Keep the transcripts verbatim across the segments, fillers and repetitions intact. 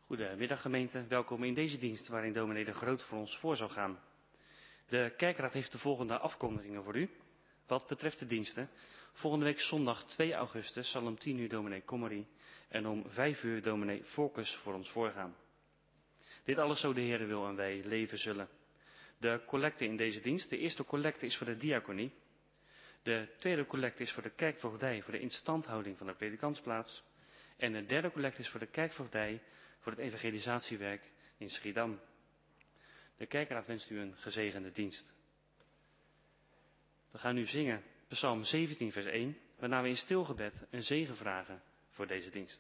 Goedemiddag gemeente, welkom in deze dienst waarin dominee de Groot voor ons voor zal gaan. De kerkraad heeft de volgende afkondigingen voor u. Wat betreft de diensten, volgende week zondag twee augustus zal om tien uur dominee Kommerie en om vijf uur dominee Volkers voor ons voorgaan. Dit alles zo de Heere wil en wij leven zullen. De collecte in deze dienst, de eerste collecte is voor de diaconie. De tweede collecte is voor de kerkvoogdij voor de instandhouding van de predikantsplaats. En de derde collecte is voor de kerkvoogdij voor het evangelisatiewerk in Schiedam. De kerkraad wenst u een gezegende dienst. We gaan nu zingen Psalm zeventien vers één, waarna we in stilgebed een zegen vragen voor deze dienst.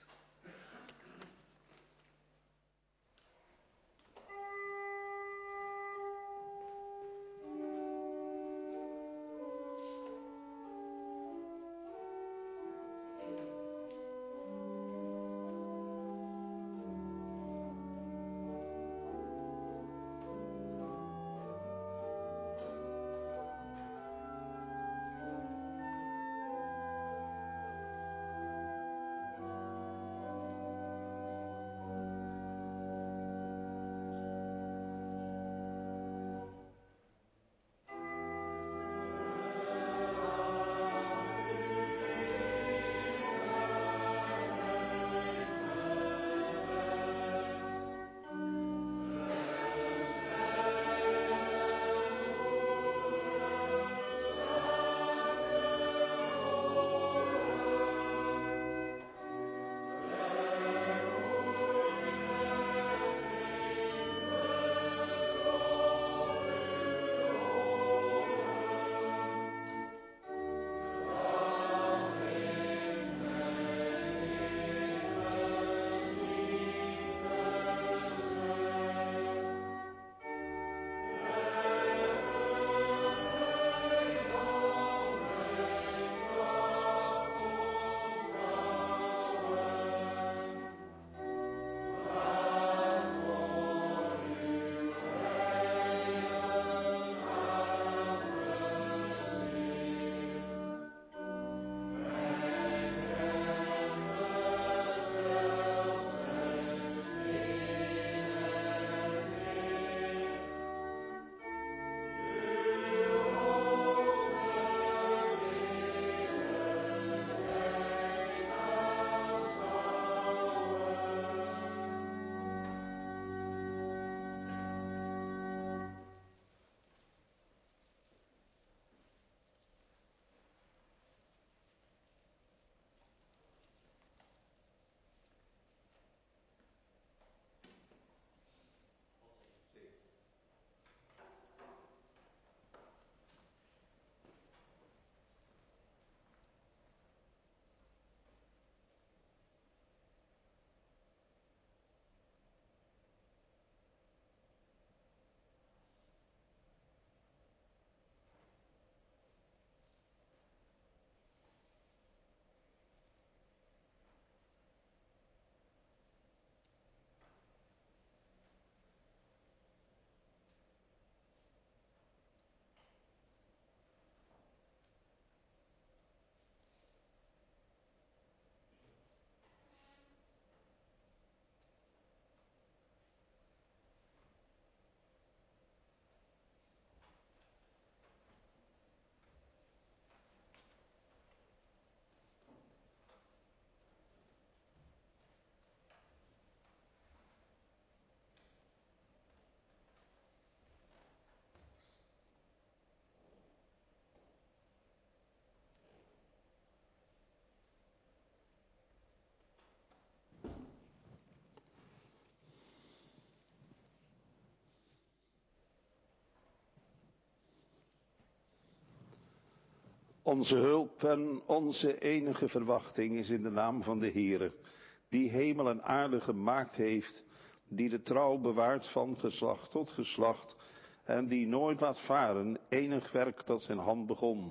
Onze hulp en onze enige verwachting is in de naam van de Heere, die hemel en aarde gemaakt heeft, die de trouw bewaart van geslacht tot geslacht en die nooit laat varen enig werk dat zijn hand begon.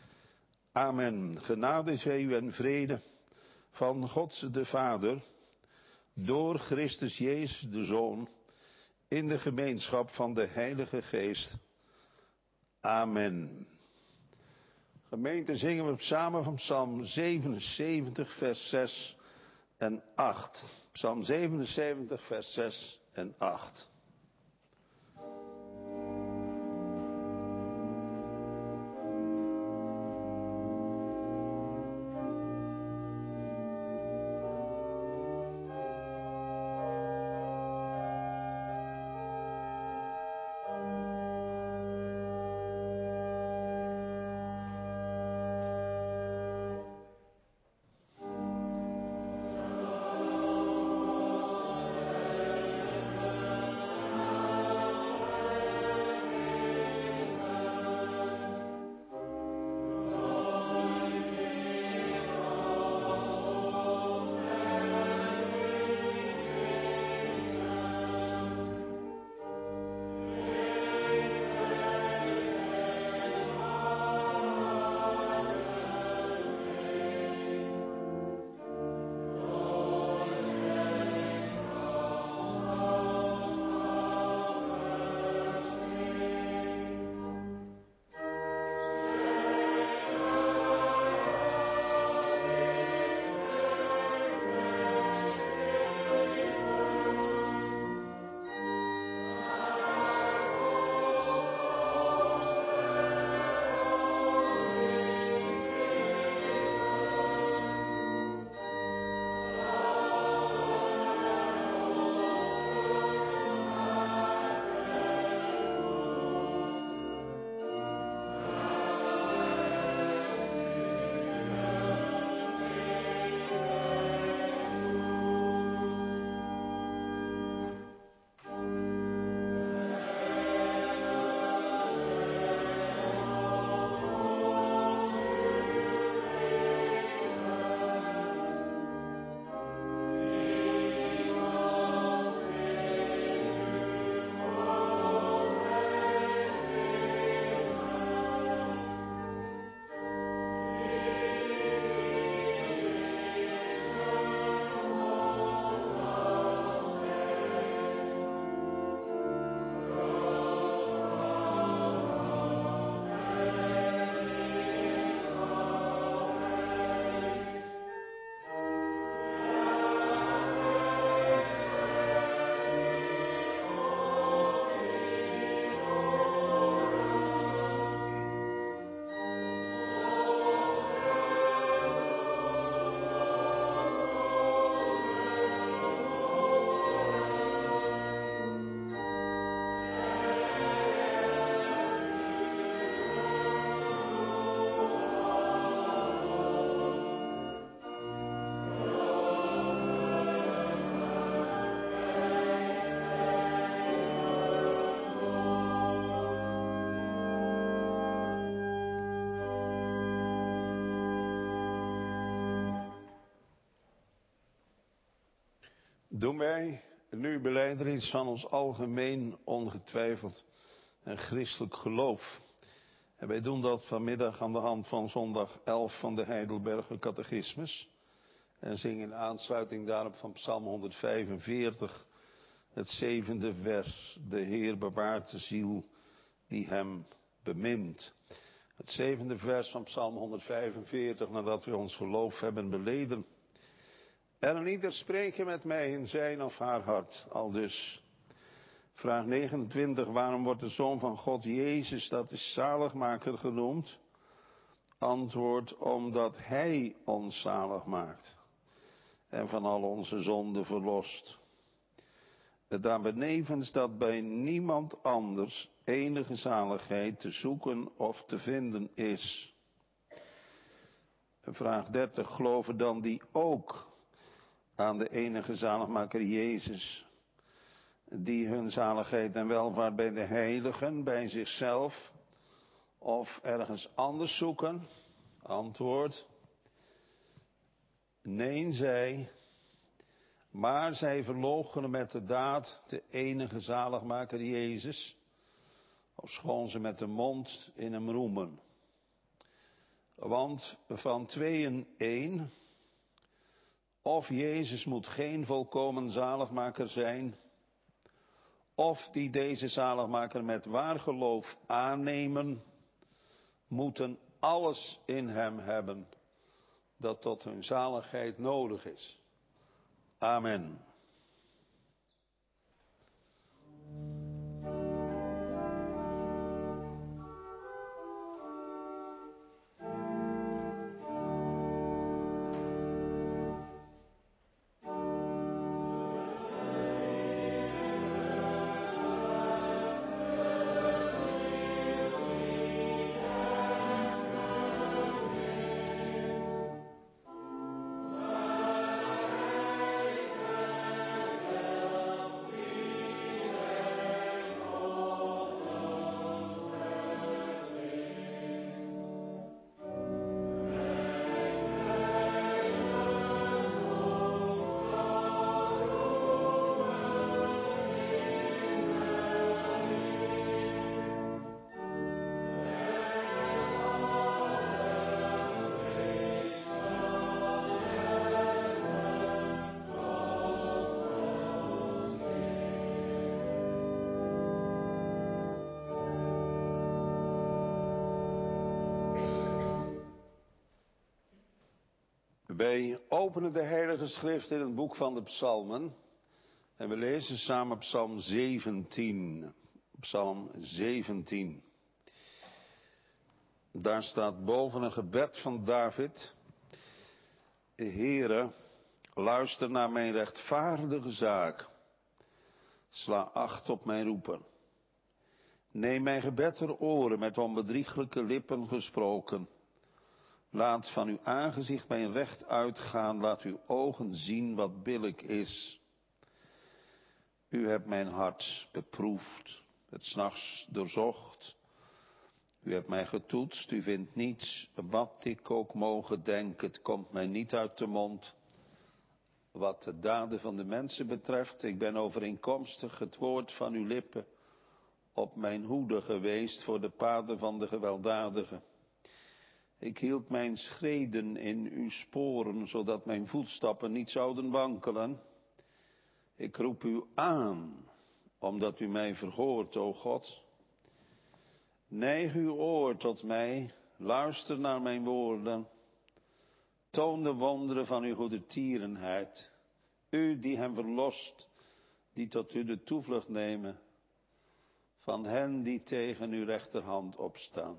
Amen. Genade zij u en vrede van God de Vader, door Christus Jezus de Zoon, in de gemeenschap van de Heilige Geest. Amen. Gemeente, zingen we samen van Psalm zevenenzeventig vers zes en acht. Psalm zevenenzeventig, vers zes en acht. Doen wij nu belijdenis van ons algemeen, ongetwijfeld en christelijk geloof. En wij doen dat vanmiddag aan de hand van zondag elf van de Heidelberger Catechismus. En zingen in aansluiting daarop van Psalm honderdvijfenveertig, het zevende vers. De Heer bewaart de ziel die hem bemint. Het zevende vers van Psalm honderdvijfenveertig, nadat we ons geloof hebben beleden. En een ieder spreken met mij in zijn of haar hart, aldus. Vraag negenentwintig, waarom wordt de Zoon van God Jezus, dat is zaligmaker genoemd? Antwoord, omdat Hij ons zalig maakt en van al onze zonden verlost. Daarbenevens dat bij niemand anders enige zaligheid te zoeken of te vinden is. Vraag dertig, geloven dan die ook aan de enige zaligmaker Jezus, die hun zaligheid en welvaart bij de heiligen, bij zichzelf of ergens anders zoeken? Antwoord, nee zij, maar zij verloochenen met de daad de enige zaligmaker Jezus, ofschoon ze met de mond in hem roemen. Want van tweeën één, of Jezus moet geen volkomen zaligmaker zijn, of die deze zaligmaker met waar geloof aannemen, moeten alles in hem hebben dat tot hun zaligheid nodig is. Amen. Wij openen de Heilige Schrift in het boek van de Psalmen en we lezen samen Psalm zeventien. Psalm zeventien. Daar staat boven een gebed van David: Heere, luister naar mijn rechtvaardige zaak. Sla acht op mijn roepen. Neem mijn gebed ter oren, met onbedrieglijke lippen gesproken. Laat van uw aangezicht mijn recht uitgaan, laat uw ogen zien wat billijk is. U hebt mijn hart beproefd, het 's nachts doorzocht. U hebt mij getoetst, u vindt niets, wat ik ook mogen denken, het komt mij niet uit de mond. Wat de daden van de mensen betreft, ik ben overeenkomstig het woord van uw lippen op mijn hoede geweest voor de paden van de gewelddadigen. Ik hield mijn schreden in uw sporen, zodat mijn voetstappen niet zouden wankelen. Ik roep u aan, omdat u mij verhoort, o God. Neig uw oor tot mij, luister naar mijn woorden. Toon de wonderen van uw goedertierenheid. U die hem verlost, die tot u de toevlucht nemen, van hen die tegen uw rechterhand opstaan.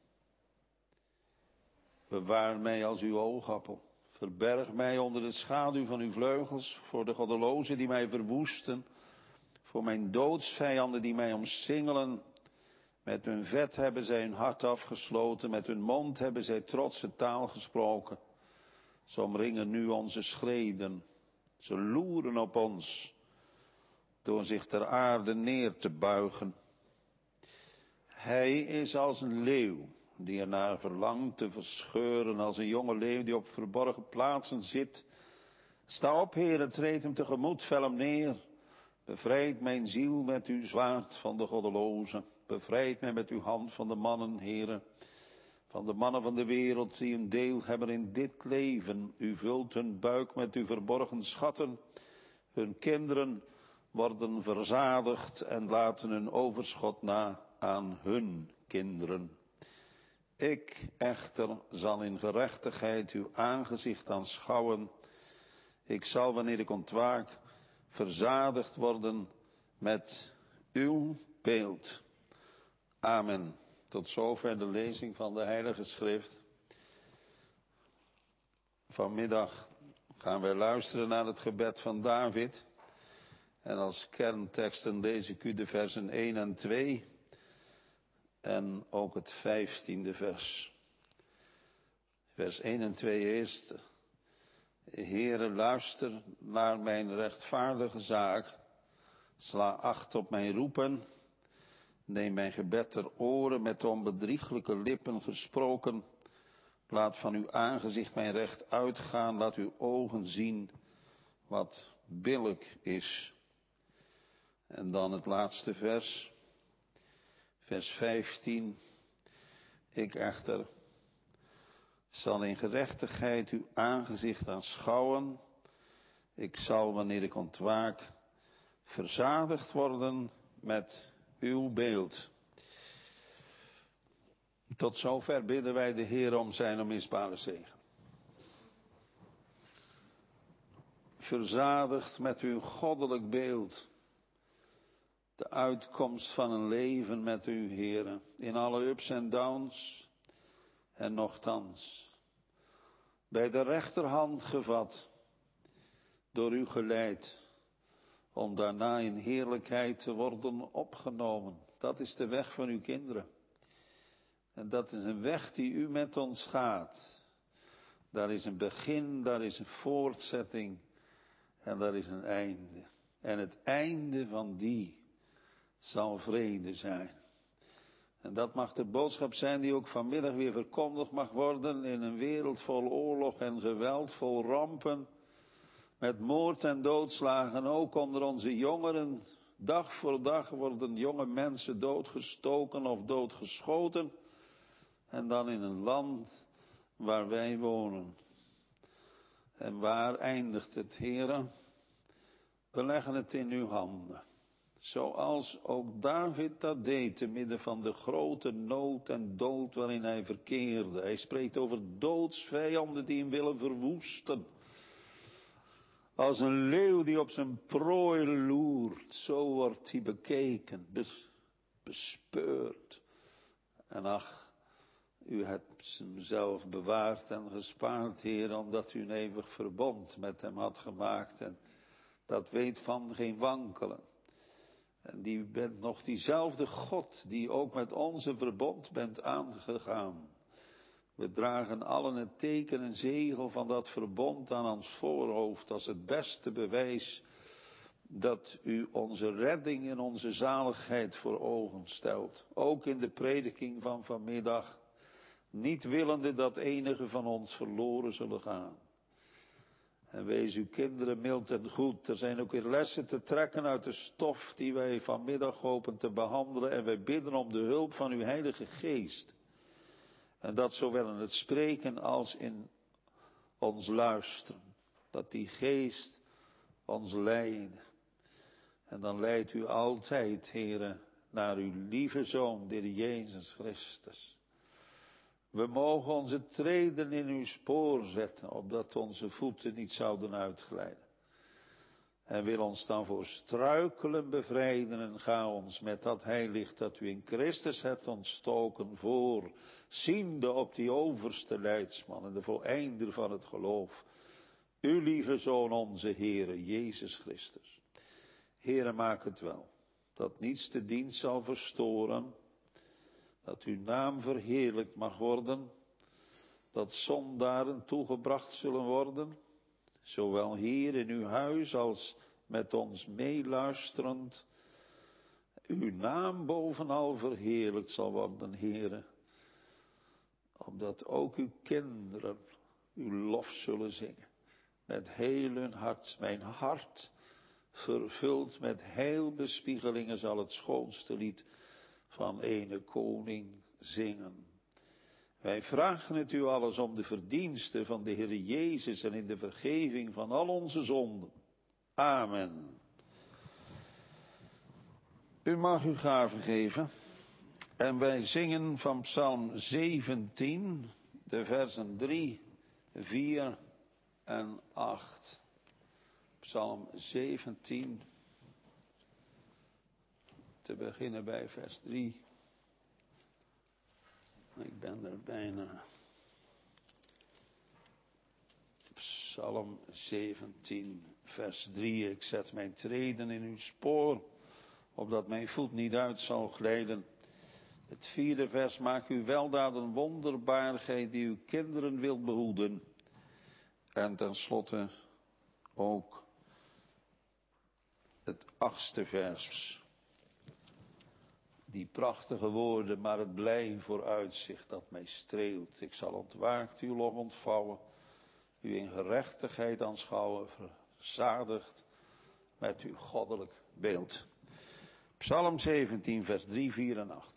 Bewaar mij als uw oogappel. Verberg mij onder de schaduw van uw vleugels, voor de goddelozen die mij verwoesten, voor mijn doodsvijanden die mij omsingelen. Met hun vet hebben zij hun hart afgesloten, met hun mond hebben zij trotse taal gesproken. Ze omringen nu onze schreden, ze loeren op ons, door zich ter aarde neer te buigen. Hij is als een leeuw die ernaar verlangt te verscheuren, als een jonge leeuw die op verborgen plaatsen zit. Sta op, Heere, treed hem tegemoet, vel hem neer. Bevrijd mijn ziel met uw zwaard van de goddelozen. Bevrijd mij met uw hand van de mannen, Heere, van de mannen van de wereld die een deel hebben in dit leven. U vult hun buik met uw verborgen schatten. Hun kinderen worden verzadigd en laten hun overschot na aan hun kinderen. Ik echter zal in gerechtigheid uw aangezicht aanschouwen. Ik zal, wanneer ik ontwaak, verzadigd worden met uw beeld. Amen. Tot zover de lezing van de Heilige Schrift. Vanmiddag gaan wij luisteren naar het gebed van David. En als kernteksten lees ik u de versen één en twee. En ook het vijftiende vers. Vers één en twee eerst. Heere, luister naar mijn rechtvaardige zaak. Sla acht op mijn roepen. Neem mijn gebed ter oren, met onbedrieglijke lippen gesproken. Laat van uw aangezicht mijn recht uitgaan. Laat uw ogen zien wat billijk is. En dan het laatste vers. Vers vijftien. Ik echter zal in gerechtigheid uw aangezicht aanschouwen. Ik zal, wanneer ik ontwaak, verzadigd worden met uw beeld. Tot zover bidden wij de Heer om zijn onmisbare zegen. verzadigd met uw goddelijk beeld. De uitkomst van een leven met u, Heere, in alle ups en downs en nochtans. Bij de rechterhand gevat, door u geleid, om daarna in heerlijkheid te worden opgenomen. Dat is de weg van uw kinderen. En dat is een weg die u met ons gaat. Daar is een begin, daar is een voortzetting en daar is een einde. En het einde van die zal vrede zijn. En dat mag de boodschap zijn die ook vanmiddag weer verkondigd mag worden in een wereld vol oorlog en geweld, vol rampen, met moord en doodslagen. Ook onder onze jongeren, dag voor dag worden jonge mensen doodgestoken of doodgeschoten. En dan in een land waar wij wonen. En waar eindigt het, Heere? We leggen het in uw handen. Zoals ook David dat deed, te midden van de grote nood en dood waarin hij verkeerde. Hij spreekt over doodsvijanden die hem willen verwoesten. Als een leeuw die op zijn prooi loert, zo wordt hij bekeken, bes, bespeurd. En ach, u hebt hem zelf bewaard en gespaard, Heer, omdat u een eeuwig verbond met hem had gemaakt. En dat weet van geen wankelen. En die bent nog diezelfde God die ook met onze verbond bent aangegaan. We dragen allen het teken en zegel van dat verbond aan ons voorhoofd als het beste bewijs dat u onze redding en onze zaligheid voor ogen stelt. Ook in de prediking van vanmiddag, niet willende dat enige van ons verloren zullen gaan. En wees uw kinderen mild en goed. Er zijn ook weer lessen te trekken uit de stof die wij vanmiddag hopen te behandelen. En wij bidden om de hulp van uw Heilige Geest. En dat zowel in het spreken als in ons luisteren. Dat die Geest ons leidt. En dan leidt u altijd, Heere, naar uw lieve Zoon, de Heer Jezus Christus. We mogen onze treden in uw spoor zetten, opdat onze voeten niet zouden uitglijden. En wil ons dan voor struikelen bevrijden en ga ons met dat heilig dat u in Christus hebt ontstoken voor, ziende op die overste leidsman en de voleinder van het geloof, uw lieve Zoon, onze Heere, Jezus Christus. Heere, maak het wel, dat niets de dienst zal verstoren, dat uw naam verheerlijkt mag worden, dat zondaren toegebracht zullen worden, zowel hier in uw huis als met ons meeluisterend, uw naam bovenal verheerlijkt zal worden, Heere, opdat ook uw kinderen uw lof zullen zingen, met heel hun hart. Mijn hart, vervuld met heilbespiegelingen, zal het schoonste lied van ene koning zingen. Wij vragen het u alles om de verdiensten van de Heer Jezus en in de vergeving van al onze zonden. Amen. U mag uw gave geven. En wij zingen van Psalm zeventien, de versen drie, vier en acht. Psalm zeventien. Te beginnen bij vers drie. Ik ben er bijna. Psalm zeventien, vers drie. Ik zet mijn treden in uw spoor, opdat mijn voet niet uit zal glijden. Het vierde vers: maak uw weldaden wonderbaar, gij die uw kinderen wilt behoeden. En tenslotte ook het achtste vers. Die prachtige woorden, maar het blij vooruitzicht dat mij streelt. Ik zal ontwaakt uw lof ontvouwen, u in gerechtigheid aanschouwen, verzadigd met uw goddelijk beeld. Psalm zeventien, vers drie, vier en acht.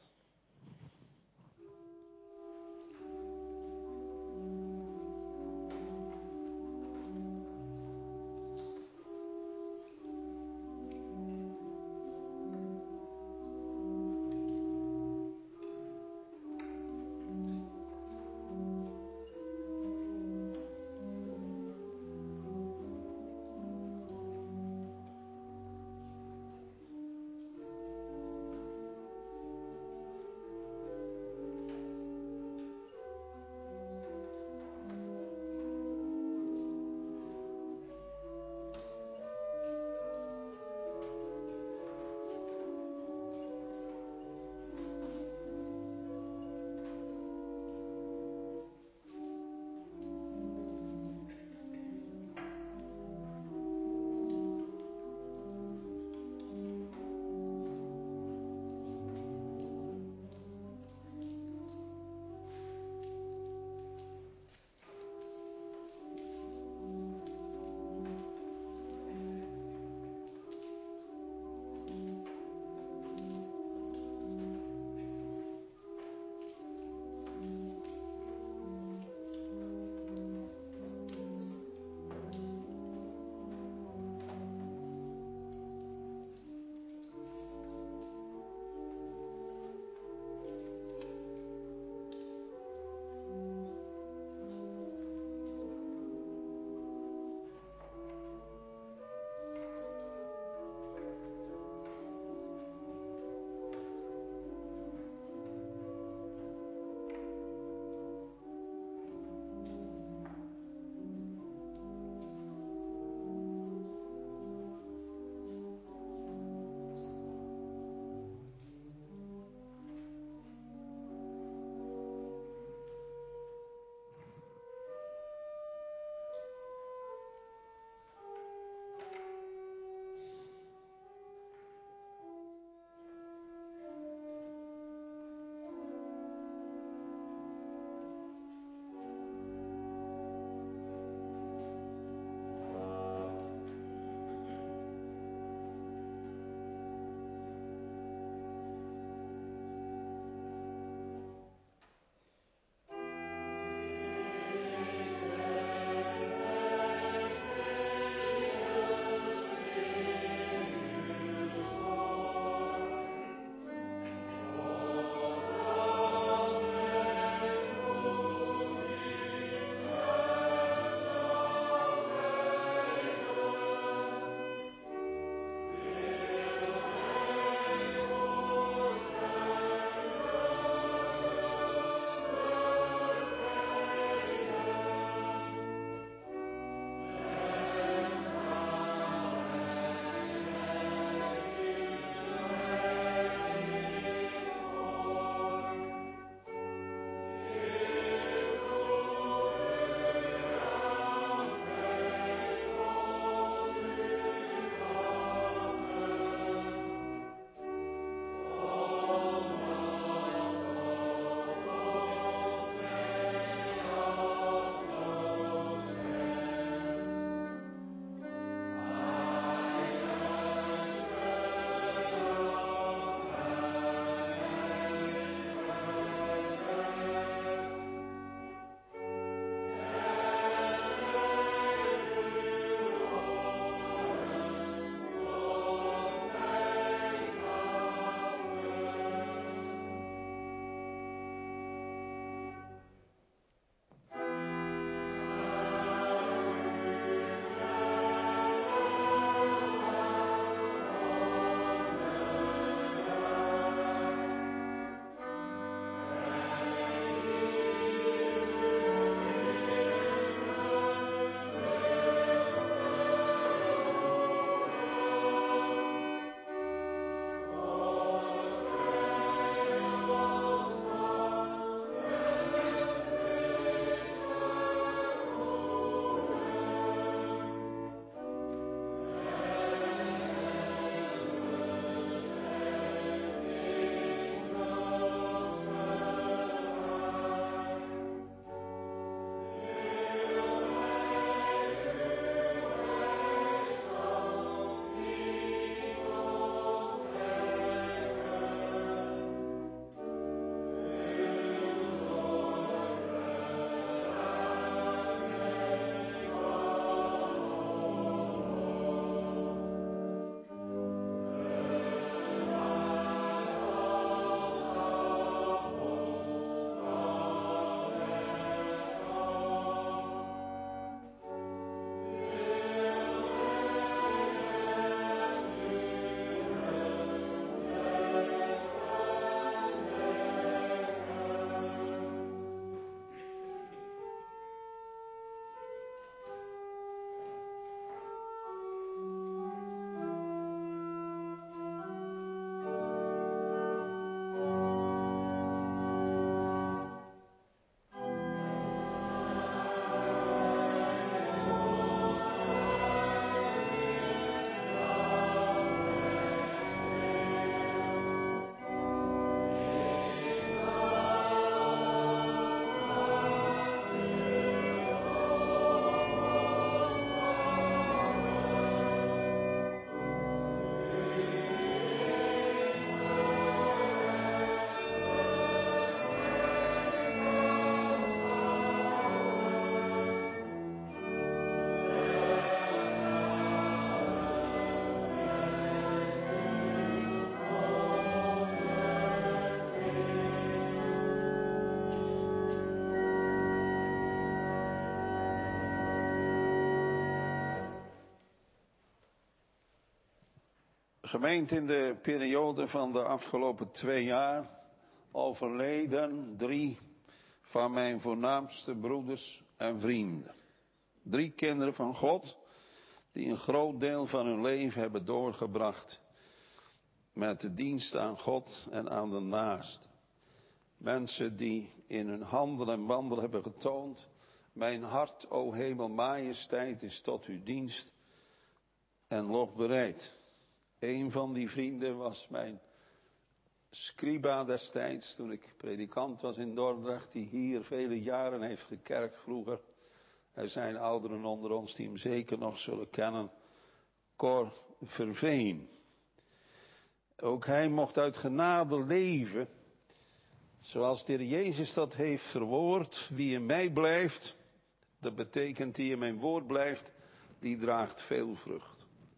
Gemeente, in de periode van de afgelopen twee jaar overleden drie van mijn voornaamste broeders en vrienden. Drie kinderen van God die een groot deel van hun leven hebben doorgebracht met de dienst aan God en aan de naaste. Mensen die in hun handel en wandel hebben getoond: mijn hart, o hemel, majesteit, is tot uw dienst en lof bereid. Een van die vrienden was mijn scriba destijds, toen ik predikant was in Dordrecht, die hier vele jaren heeft gekerkt vroeger. Er zijn ouderen onder ons die hem zeker nog zullen kennen. Cor Verveen. Ook hij mocht uit genade leven, zoals de Heer Jezus dat heeft verwoord: wie in mij blijft, dat betekent die in mijn woord blijft, die draagt veel vrucht.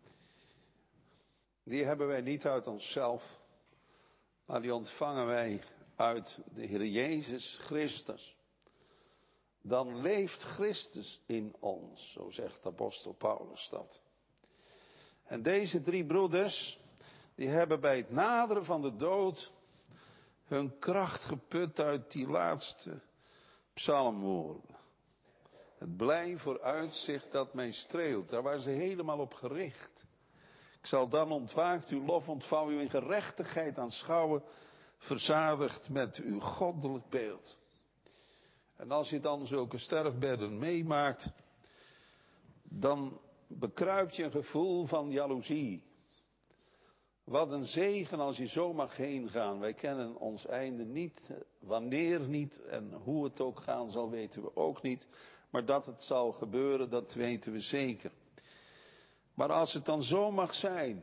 Die hebben wij niet uit onszelf, maar die ontvangen wij uit de Heer Jezus Christus. Dan leeft Christus in ons, zo zegt apostel Paulus dat. En deze drie broeders, die hebben bij het naderen van de dood hun kracht geput uit die laatste psalmwoorden. Het blij vooruitzicht dat mij streelt, daar waren ze helemaal op gericht. Ik zal dan ontwaakt uw lof ontvouwen, u in gerechtigheid aanschouwen, verzadigd met uw goddelijk beeld. En als je dan zulke sterfbedden meemaakt, dan bekruipt je een gevoel van jaloezie. Wat een zegen als je zo mag heen gaan. Wij kennen ons einde niet, wanneer niet en hoe het ook gaan zal weten we ook niet. Maar dat het zal gebeuren, dat weten we zeker. Maar als het dan zo mag zijn,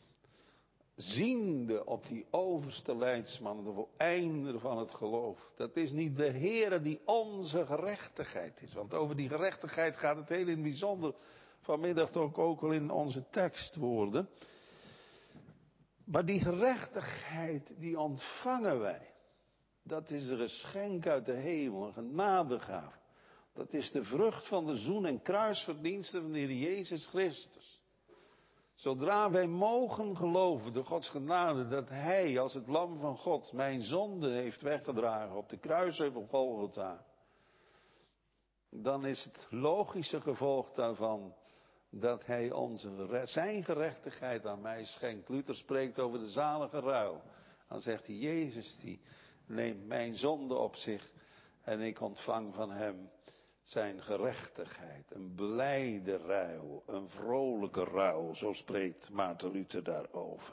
ziende op die overste leidsman, de voleinder van het geloof. Dat is niet de Heere die onze gerechtigheid is. Want over die gerechtigheid gaat het heel in het bijzonder vanmiddag ook, ook al in onze tekstwoorden. Maar die gerechtigheid, die ontvangen wij. Dat is een geschenk uit de hemel, een genadegave. Dat is de vrucht van de zoen- en kruisverdiensten van de Heer Jezus Christus. Zodra wij mogen geloven door Gods genade dat Hij als het lam van God mijn zonde heeft weggedragen op de kruisheuvel Golgotha, dan is het logische gevolg daarvan dat Hij onze, zijn gerechtigheid aan mij schenkt. Luther spreekt over de zalige ruil. Dan zegt hij: Jezus die neemt mijn zonde op zich en ik ontvang van Hem zijn gerechtigheid. Een blijde ruil, een vrolijke ruil, zo spreekt Maarten Luther daarover.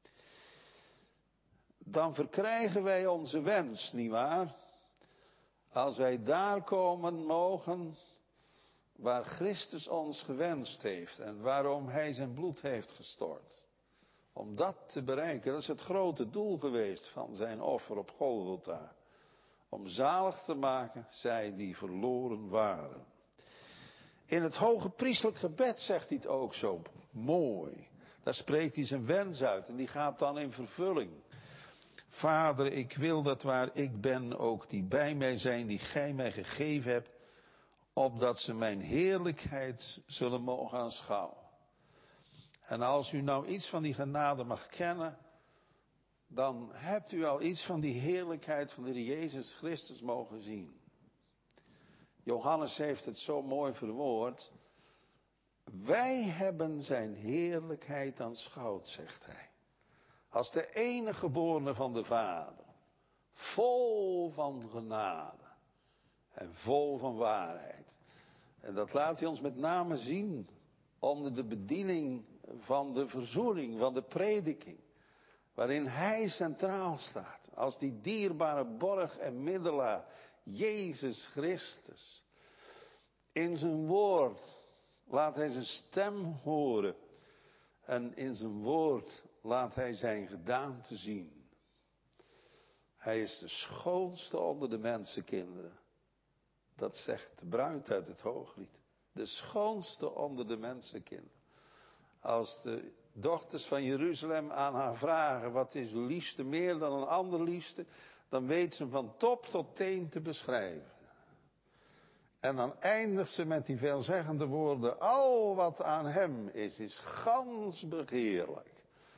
Dan verkrijgen wij onze wens, nietwaar? Als wij daar komen mogen waar Christus ons gewenst heeft en waarom Hij zijn bloed heeft gestort. Om dat te bereiken, dat is het grote doel geweest van zijn offer op Golgotha. Om zalig te maken zij die verloren waren. In het hoge priestelijk gebed zegt hij het ook zo mooi. Daar spreekt hij zijn wens uit en die gaat dan in vervulling. Vader, ik wil dat waar ik ben ook die bij mij zijn die gij mij gegeven hebt, opdat ze mijn heerlijkheid zullen mogen aanschouwen. En als u nou iets van die genade mag kennen, dan hebt u al iets van die heerlijkheid van de Heer Jezus Christus mogen zien. Johannes heeft het zo mooi verwoord. Wij hebben zijn heerlijkheid aanschouwd, zegt hij. Als de enige geborene van de Vader. Vol van genade. En vol van waarheid. En dat laat hij ons met name zien onder de bediening van de verzoening, van de prediking. Waarin Hij centraal staat. Als die dierbare borg en middelaar. Jezus Christus. In zijn woord laat Hij zijn stem horen. En in zijn woord laat Hij zijn gedaante zien. Hij is de schoonste onder de mensenkinderen. Dat zegt de bruid uit het Hooglied. De schoonste onder de mensenkinderen. Als de dochters van Jeruzalem aan haar vragen: wat is uw liefste meer dan een ander liefste? Dan weet ze hem van top tot teen te beschrijven. En dan eindigt ze met die veelzeggende woorden: al wat aan hem is, is gans begeerlijk.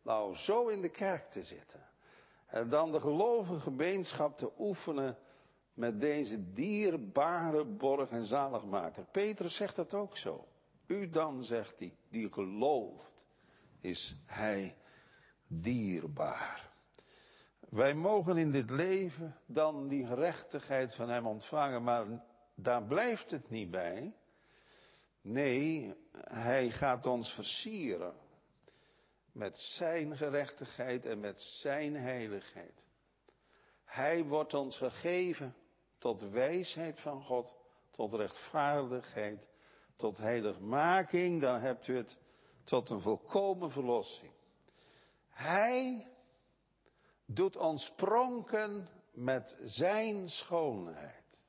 Nou, zo in de kerk te zitten. En dan de gelovige gemeenschap te oefenen met deze dierbare borg en zaligmaker. Petrus zegt dat ook zo. U dan, zegt hij, die gelooft, is hij dierbaar. Wij mogen in dit leven dan die gerechtigheid van hem ontvangen, maar daar blijft het niet bij. Nee, hij gaat ons versieren met zijn gerechtigheid en met zijn heiligheid. Hij wordt ons gegeven tot wijsheid van God, tot rechtvaardigheid, tot heiligmaking, dan hebt u het tot een volkomen verlossing. Hij doet ons pronken met zijn schoonheid.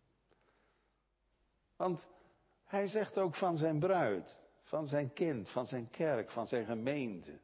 Want hij zegt ook van zijn bruid, van zijn kind, van zijn kerk, van zijn gemeente.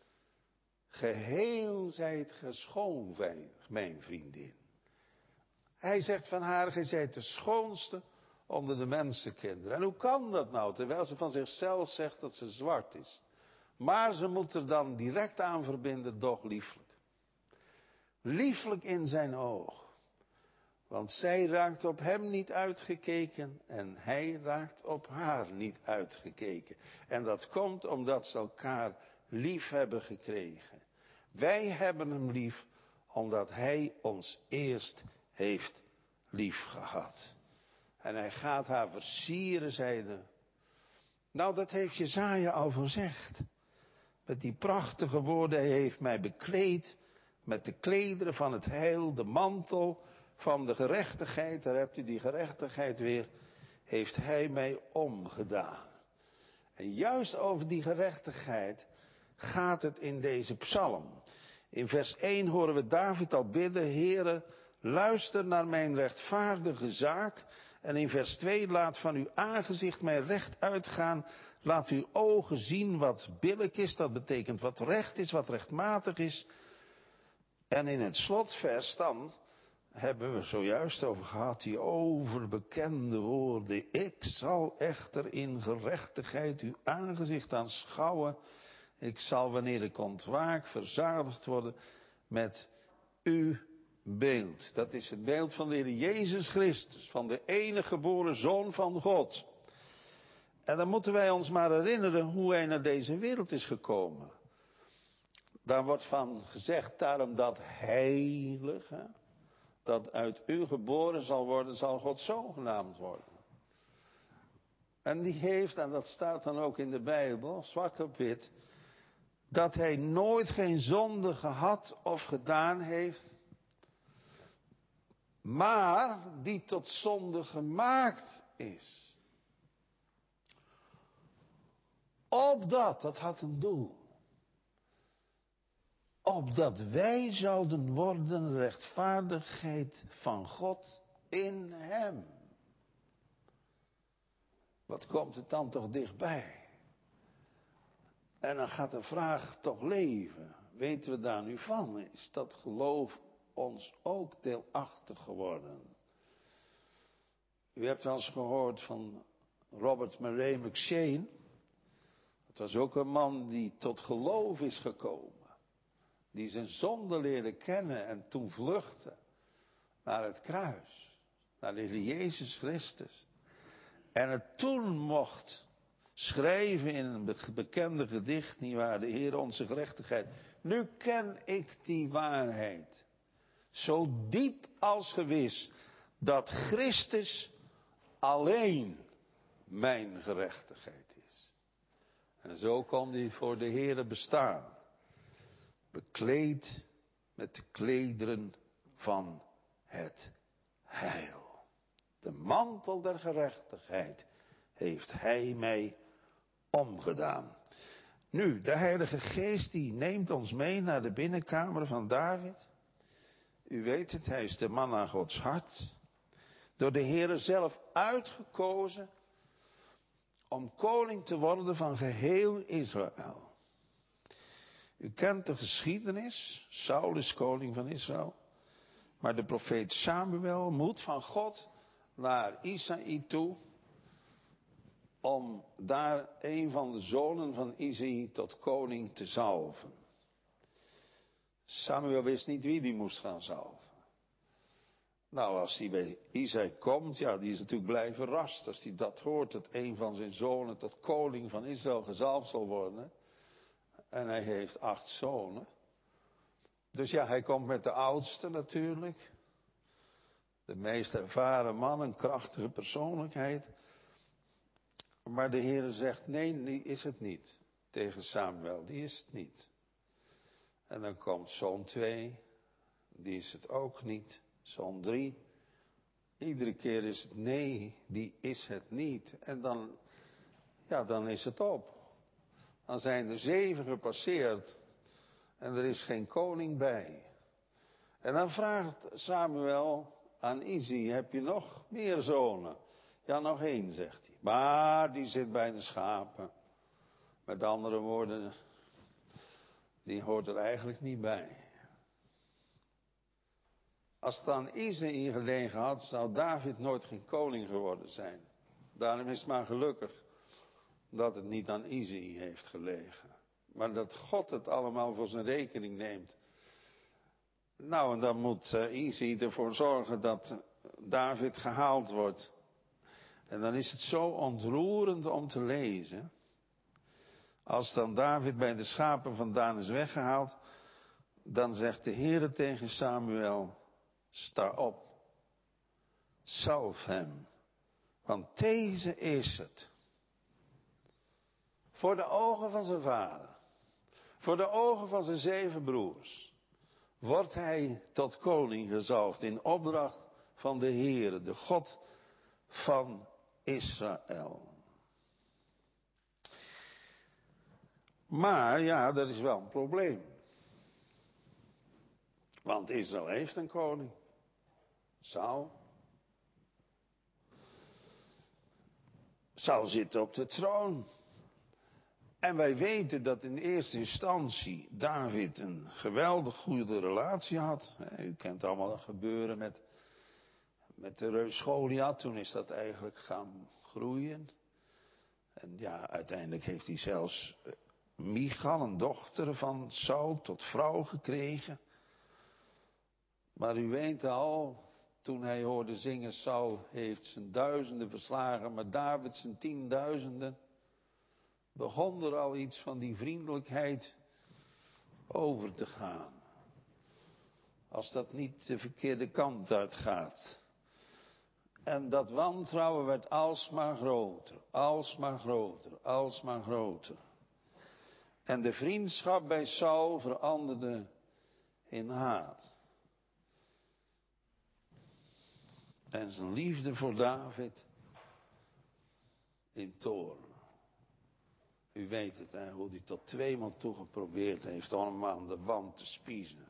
Geheel zijt ge schoon, mijn vriendin. Hij zegt van haar, gij zijt de schoonste onder de mensenkinderen. En hoe kan dat nou, terwijl ze van zichzelf zegt dat ze zwart is. Maar ze moet er dan direct aan verbinden, doch lieflijk. Lieflijk in zijn oog. Want zij raakt op hem niet uitgekeken en hij raakt op haar niet uitgekeken. En dat komt omdat ze elkaar lief hebben gekregen. Wij hebben hem lief omdat hij ons eerst heeft lief gehad. En hij gaat haar versieren, zeide. Nou, dat heeft Jesaja al voorzegd. Met die prachtige woorden, hij heeft mij bekleed met de klederen van het heil, de mantel van de gerechtigheid, daar hebt u die gerechtigheid weer, heeft hij mij omgedaan. En juist over die gerechtigheid gaat het in deze psalm. In vers één horen we David al bidden, Heere, luister naar mijn rechtvaardige zaak. En in vers twee, laat van uw aangezicht mij recht uitgaan. Laat uw ogen zien wat billijk is, dat betekent wat recht is, wat rechtmatig is. En in het slotvers dan hebben we zojuist over gehad, die overbekende woorden. Ik zal echter in gerechtigheid uw aangezicht aanschouwen. Ik zal, wanneer ik ontwaak, verzadigd worden met uw beeld. Dat is het beeld van de Heer Jezus Christus, van de enige geboren Zoon van God. En dan moeten wij ons maar herinneren hoe hij naar deze wereld is gekomen. Daar wordt van gezegd, daarom dat heilige, dat uit u geboren zal worden, zal God Zoon genaamd worden. En die heeft, en dat staat dan ook in de Bijbel, zwart op wit, dat hij nooit geen zonde gehad of gedaan heeft, maar die tot zonde gemaakt is. Opdat, dat had een doel. Opdat wij zouden worden rechtvaardigheid van God in hem. Wat komt het dan toch dichtbij? En dan gaat de vraag toch leven. Weten we daar nu van? Is dat geloof ons ook deelachtig geworden? U hebt wel eens gehoord van Robert Murray M'Cheyne. Het was ook een man die tot geloof is gekomen. Die zijn zonde leerde kennen en toen vluchtte naar het kruis. Naar de Heer Jezus Christus. En het toen mocht schrijven in een bekende gedicht, nietwaar, de Heer onze gerechtigheid. Nu ken ik die waarheid. Zo diep als gewis, dat Christus alleen mijn gerechtigheid is. En zo kon hij voor de Heer bestaan. Bekleed met de klederen van het heil. De mantel der gerechtigheid heeft hij mij omgedaan. Nu, de Heilige Geest die neemt ons mee naar de binnenkamer van David. U weet het, hij is de man aan Gods hart. Door de Heere zelf uitgekozen om koning te worden van geheel Israël. U kent de geschiedenis. Saul is koning van Israël. Maar de profeet Samuel moet van God naar Isaï toe. Om daar een van de zonen van Isaï tot koning te zalven. Samuel wist niet wie die moest gaan zalven. Nou, als die bij Isaïe komt, ja, die is natuurlijk blij verrast. Als hij dat hoort, dat een van zijn zonen tot koning van Israël gezalfd zal worden. En hij heeft acht zonen. Dus ja, hij komt met de oudste natuurlijk. De meest ervaren man, een krachtige persoonlijkheid. Maar de Heere zegt, nee, die is het niet. Tegen Samuel, die is het niet. En dan komt zoon twee, die is het ook niet. Zoon drie, iedere keer is het nee, die is het niet. En dan, ja, dan is het op. Dan zijn er zeven gepasseerd en er is geen koning bij. En dan vraagt Samuel aan Isi, heb je nog meer zonen? Ja, nog één, zegt hij. Maar die zit bij de schapen. Met andere woorden, die hoort er eigenlijk niet bij. Als het aan Isaïe gelegen had, zou David nooit geen koning geworden zijn. Daarom is het maar gelukkig dat het niet aan Isaïe heeft gelegen. Maar dat God het allemaal voor zijn rekening neemt. Nou, en dan moet uh, Isaïe ervoor zorgen dat David gehaald wordt. En dan is het zo ontroerend om te lezen. Als dan David bij de schapen vandaan is weggehaald, dan zegt de Heere tegen Samuel, sta op, zalf hem, want deze is het. Voor de ogen van zijn vader, voor de ogen van zijn zeven broers, wordt hij tot koning gezalfd in opdracht van de Heere, de God van Israël. Maar ja, er is wel een probleem. Want Israël heeft een koning. Saul. Saul zit op de troon. En wij weten dat in eerste instantie David een geweldig goede relatie had. U kent allemaal dat gebeuren met, met de reus Goliath. Toen is dat eigenlijk gaan groeien. En ja, uiteindelijk heeft hij zelfs Michal, een dochter van Saul, tot vrouw gekregen. Maar u weet al, toen hij hoorde zingen, Saul heeft zijn duizenden verslagen, maar David zijn tienduizenden, begon er al iets van die vriendelijkheid over te gaan. Als dat niet de verkeerde kant uitgaat. En dat wantrouwen werd alsmaar groter, alsmaar groter, alsmaar groter. En de vriendschap bij Saul veranderde in haat. En zijn liefde voor David in toorn. U weet het, hè, hoe hij tot tweemaal toe geprobeerd heeft om hem aan de wand te spiezen.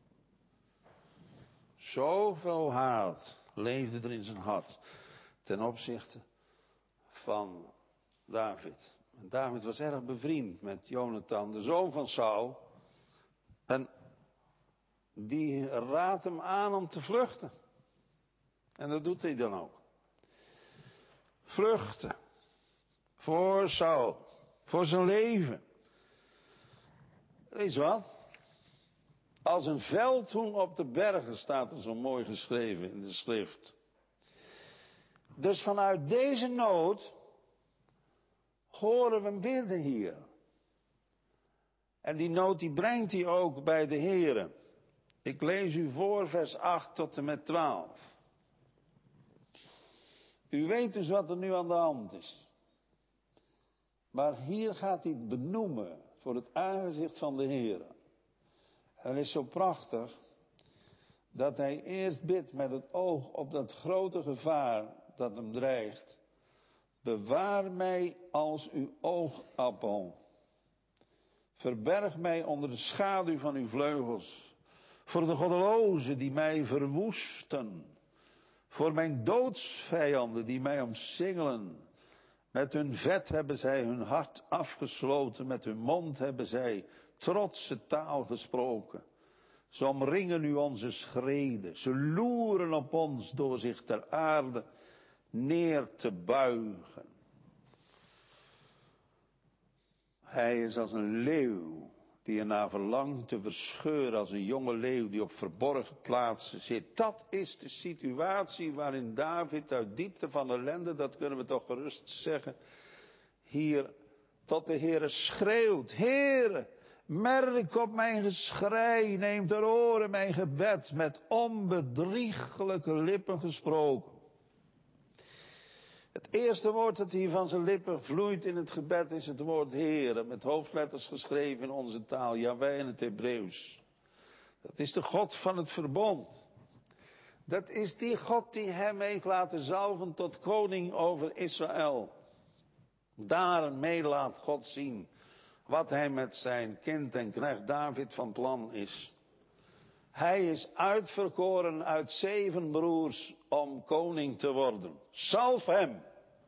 Zoveel haat leefde er in zijn hart ten opzichte van David. En David was erg bevriend met Jonathan, de zoon van Saul. En die raadt hem aan om te vluchten. En dat doet hij dan ook. Vluchten. Voor Saul. Voor zijn leven. Weet je wat? Als een veldhoen op de bergen, staat er zo mooi geschreven in de schrift. Dus vanuit deze nood horen we bidden hier. En die nood die brengt hij ook bij de Heere. Ik lees u voor vers acht tot en met twaalf. U weet dus wat er nu aan de hand is. Maar hier gaat hij het benoemen voor het aangezicht van de Heere. En het is zo prachtig dat hij eerst bidt met het oog op dat grote gevaar dat hem dreigt. Bewaar mij als uw oogappel. Verberg mij onder de schaduw van uw vleugels. Voor de goddelozen die mij verwoesten. Voor mijn doodsvijanden die mij omsingelen. Met hun vet hebben zij hun hart afgesloten. Met hun mond hebben zij trotse taal gesproken. Ze omringen nu onze schreden. Ze loeren op ons door zich ter aarde neer te buigen. Hij is als een leeuw die ernaar verlangt te verscheuren als een jonge leeuw die op verborgen plaatsen zit. Dat is de situatie waarin David uit diepte van ellende, dat kunnen we toch gerust zeggen, hier tot de Heere schreeuwt. Heere, merk op mijn geschrei, neem ter oren mijn gebed, met onbedriegelijke lippen gesproken. Het eerste woord dat hier van zijn lippen vloeit in het gebed is het woord Heere, met hoofdletters geschreven in onze taal, Jahweh in het Hebreeuws. Dat is de God van het verbond. Dat is die God die hem heeft laten zalven tot koning over Israël. Daarmee laat God zien wat hij met zijn kind en knecht David van plan is. Hij is uitverkoren uit zeven broers om koning te worden. Zalf hem.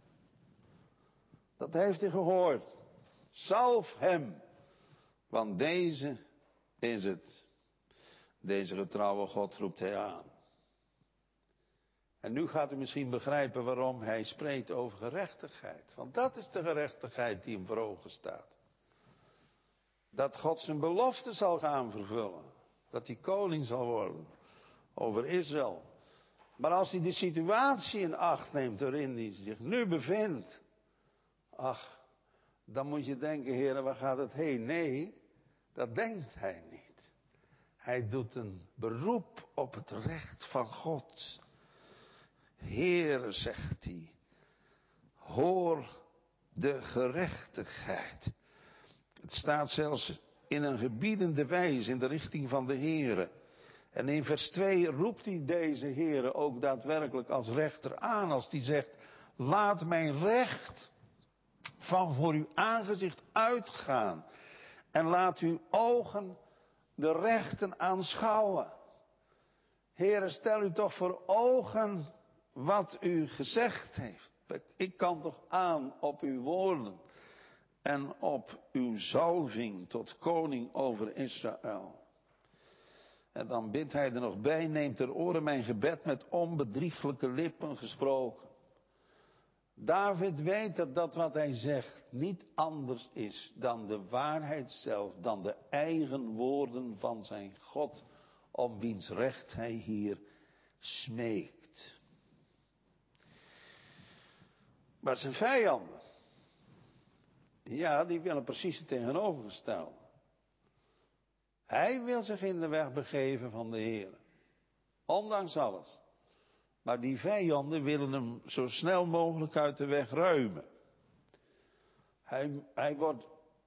Dat heeft hij gehoord. Zalf hem. Want deze is het. Deze getrouwe God roept hij aan. En nu gaat u misschien begrijpen waarom hij spreekt over gerechtigheid. Want dat is de gerechtigheid die hem voor ogen staat. Dat God zijn belofte zal gaan vervullen. Dat hij koning zal worden over Israël. Maar als hij de situatie in acht neemt waarin hij zich nu bevindt. Ach, dan moet je denken, Heer, waar gaat het heen? Nee, dat denkt hij niet. Hij doet een beroep op het recht van God. Heer, zegt hij, hoor de gerechtigheid. Het staat zelfs in een gebiedende wijze in de richting van de Heere. En in vers twee roept hij deze Heere ook daadwerkelijk als rechter aan. Als hij zegt, laat mijn recht van voor uw aangezicht uitgaan. En laat uw ogen de rechten aanschouwen. Heere, stel u toch voor ogen wat u gezegd heeft. Ik kan toch aan op uw woorden. En op uw zalving tot koning over Israël. En dan bidt hij er nog bij, neemt ter oren mijn gebed met onbedrieglijke lippen gesproken. David weet dat dat wat hij zegt niet anders is dan de waarheid zelf, dan de eigen woorden van zijn God, om wiens recht hij hier smeekt. Maar zijn vijanden, ja, die willen precies het tegenovergestelde. Hij wil zich in de weg begeven van de Heer. Ondanks alles. Maar die vijanden willen hem zo snel mogelijk uit de weg ruimen. Hij, hij, wordt,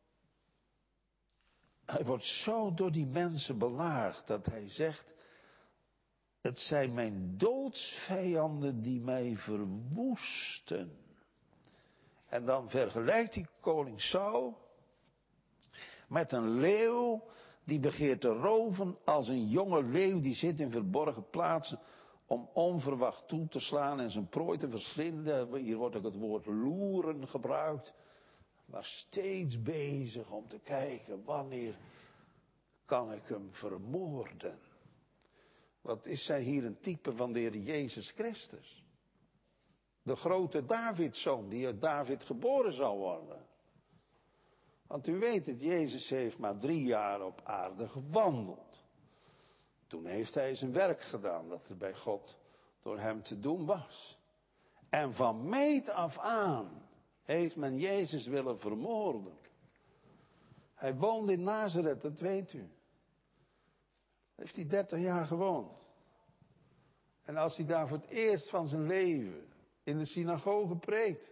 hij wordt zo door die mensen belaagd dat hij zegt, het zijn mijn doodsvijanden die mij verwoesten. En dan vergelijkt hij koning Saul met een leeuw die begeert te roven als een jonge leeuw die zit in verborgen plaatsen om onverwacht toe te slaan en zijn prooi te verslinden. Hier wordt ook het woord loeren gebruikt, maar steeds bezig om te kijken wanneer kan ik hem vermoorden. Wat is zij hier een type van de Heer Jezus Christus? De grote Davidszoon die uit David geboren zal worden. Want u weet het, Jezus heeft maar drie jaar op aarde gewandeld. Toen heeft hij zijn werk gedaan dat er bij God door hem te doen was. En van meet af aan heeft men Jezus willen vermoorden. Hij woonde in Nazareth, dat weet u. Heeft hij dertig jaar gewoond. En als hij daar voor het eerst van zijn leven in de synagoge preekt,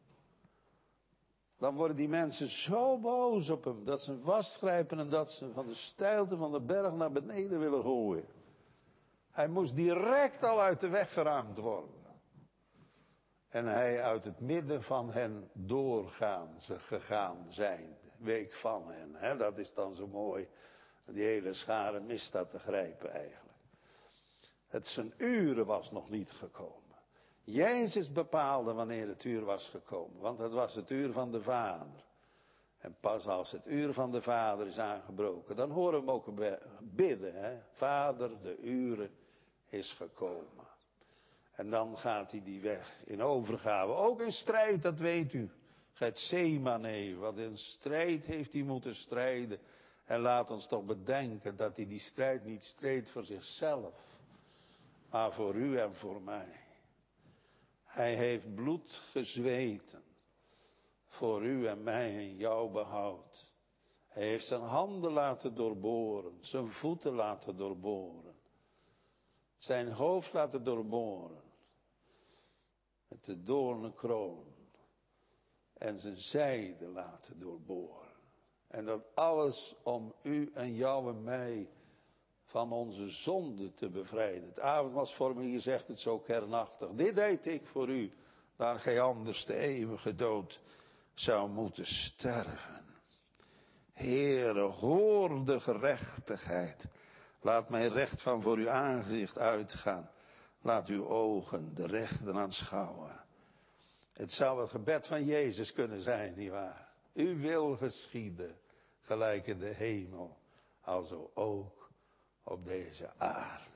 dan worden die mensen zo boos op hem dat ze hem vastgrijpen en dat ze van de steilte van de berg naar beneden willen gooien. Hij moest direct al uit de weg geruimd worden. En hij uit het midden van hen doorgaan, ze gegaan zijn, week van hen. Hè? Dat is dan zo mooi. Die hele schare mist dat te grijpen eigenlijk. Het zijn uren was nog niet gekomen. Jezus bepaalde wanneer het uur was gekomen, want het was het uur van de Vader. En pas als het uur van de Vader is aangebroken, dan horen we hem ook bidden. Hè? Vader, de uren is gekomen. En dan gaat hij die weg in overgave. Ook in strijd, dat weet u. Getsemane, wat in strijd heeft hij moeten strijden. En laat ons toch bedenken dat hij die strijd niet streed voor zichzelf, maar voor u en voor mij. Hij heeft bloed gezweten voor u en mij en jouw behoud. Hij heeft zijn handen laten doorboren, zijn voeten laten doorboren, zijn hoofd laten doorboren met de doornenkroon en zijn zijde laten doorboren. En dat alles om u en jou en mij van onze zonde te bevrijden. Het avondmaalsformulier zegt het zo kernachtig. Dit deed ik voor u, daar gij anders de eeuwige dood zou moeten sterven. Heere, hoor de gerechtigheid. Laat mijn recht van voor uw aangezicht uitgaan. Laat uw ogen de rechten aanschouwen. Het zou het gebed van Jezus kunnen zijn, nietwaar? Uw wil geschieden, gelijk in de hemel, alzo ook op deze aarde.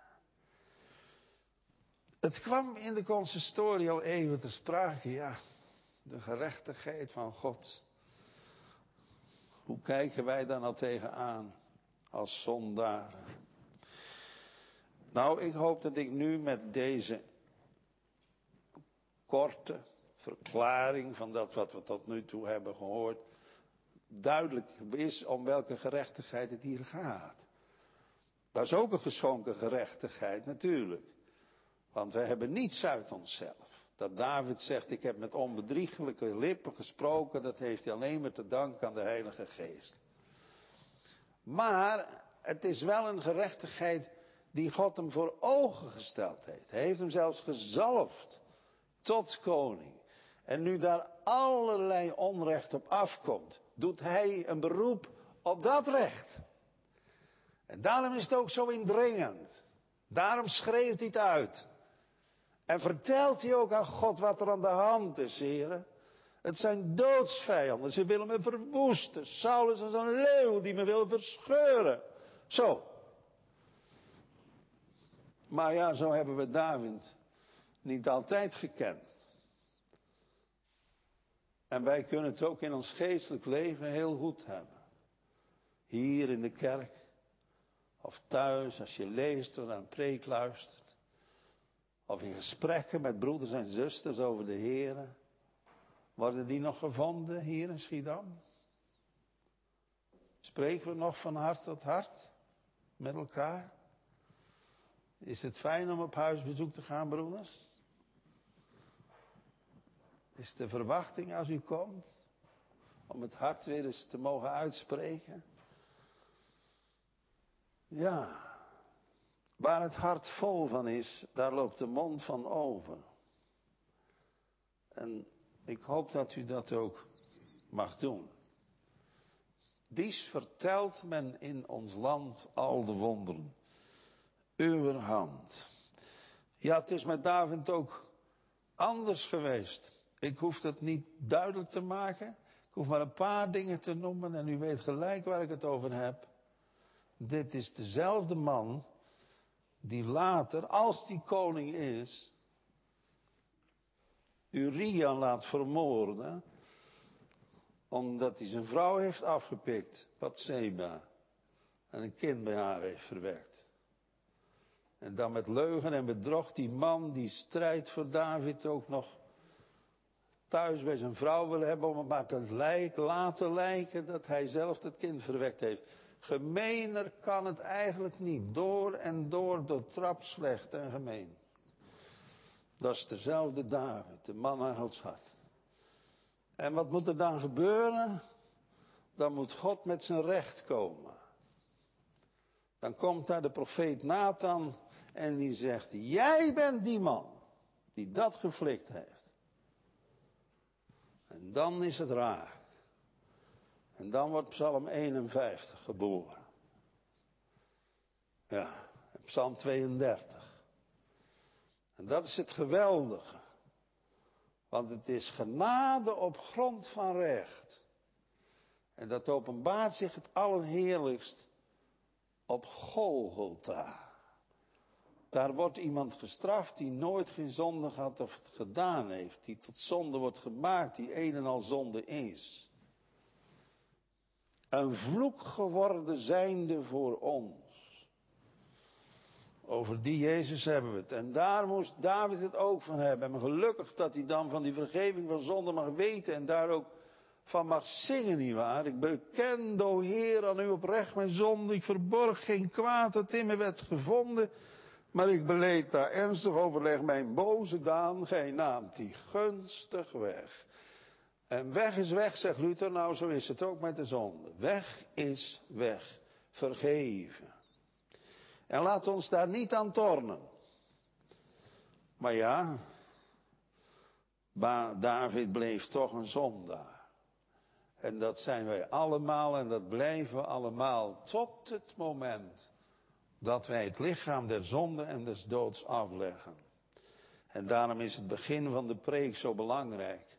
Het kwam in de consistorie al even ter sprake, ja, de gerechtigheid van God. Hoe kijken wij daar nou tegenaan als zondaren? Nou, ik hoop dat ik nu met deze korte verklaring van dat wat we tot nu toe hebben gehoord, duidelijk is om welke gerechtigheid het hier gaat. Dat is ook een geschonken gerechtigheid natuurlijk. Want wij hebben niets uit onszelf. Dat David zegt, ik heb met onbedriegelijke lippen gesproken, dat heeft hij alleen maar te danken aan de Heilige Geest. Maar het is wel een gerechtigheid die God hem voor ogen gesteld heeft. Hij heeft hem zelfs gezalfd tot koning. En nu daar allerlei onrecht op afkomt, doet hij een beroep op dat recht. En daarom is het ook zo indringend. Daarom schreeuwt hij het uit. En vertelt hij ook aan God wat er aan de hand is, heren. Het zijn doodsvijanden, ze willen me verwoesten. Saulus is een leeuw die me wil verscheuren. Zo. Maar ja, zo hebben we David niet altijd gekend. En wij kunnen het ook in ons geestelijk leven heel goed hebben. Hier in de kerk. Of thuis, als je leest of naar een preek luistert. Of in gesprekken met broeders en zusters over de Here. Worden die nog gevonden hier in Schiedam? Spreken we nog van hart tot hart met elkaar? Is het fijn om op huisbezoek te gaan, broeders? Is de verwachting als u komt om het hart weer eens te mogen uitspreken? Ja, waar het hart vol van is, daar loopt de mond van over. En ik hoop dat u dat ook mag doen. Dies vertelt men in ons land al de wonderen. Uw hand. Ja, het is met David ook anders geweest. Ik hoef dat niet duidelijk te maken. Ik hoef maar een paar dingen te noemen en u weet gelijk waar ik het over heb. Dit is dezelfde man die later, als die koning is, Uria laat vermoorden, omdat hij zijn vrouw heeft afgepikt, Batseba, en een kind bij haar heeft verwekt. En dan met leugen en bedrog die man die strijdt voor David ook nog thuis bij zijn vrouw wil hebben om het maar te lijk, laten lijken dat hij zelf het kind verwekt heeft. Gemener kan het eigenlijk niet. Door en door doortrapt slecht en gemeen. Dat is dezelfde David, de man aan Gods hart. En wat moet er dan gebeuren? Dan moet God met zijn recht komen. Dan komt daar de profeet Nathan en die zegt, jij bent die man die dat geflikt heeft. En dan is het raar. En dan wordt Psalm eenenvijftig geboren. Ja, en Psalm tweeëndertig. En dat is het geweldige. Want het is genade op grond van recht. En dat openbaart zich het allerheerlijkst op Golgotha. Daar wordt iemand gestraft die nooit geen zonde had of het gedaan heeft. Die tot zonde wordt gemaakt, die een en al zonde is. een vloek geworden zijnde voor ons. Over die Jezus hebben we het. En daar moest David het ook van hebben. En gelukkig dat hij dan van die vergeving van zonde mag weten en daar ook van mag zingen, nietwaar? Ik bekende, o Heer, aan u oprecht mijn zonde. Ik verborg geen kwaad dat in me werd gevonden. Maar ik beleed daar ernstig overleg mijn boze daan. Gij naamt die gunstig weg. En weg is weg, zegt Luther. Nou, zo is het ook met de zonde. Weg is weg. Vergeven. En laat ons daar niet aan tornen. Maar ja, David bleef toch een zondaar. En dat zijn wij allemaal en dat blijven we allemaal tot het moment dat wij het lichaam der zonde en des doods afleggen. En daarom is het begin van de preek zo belangrijk.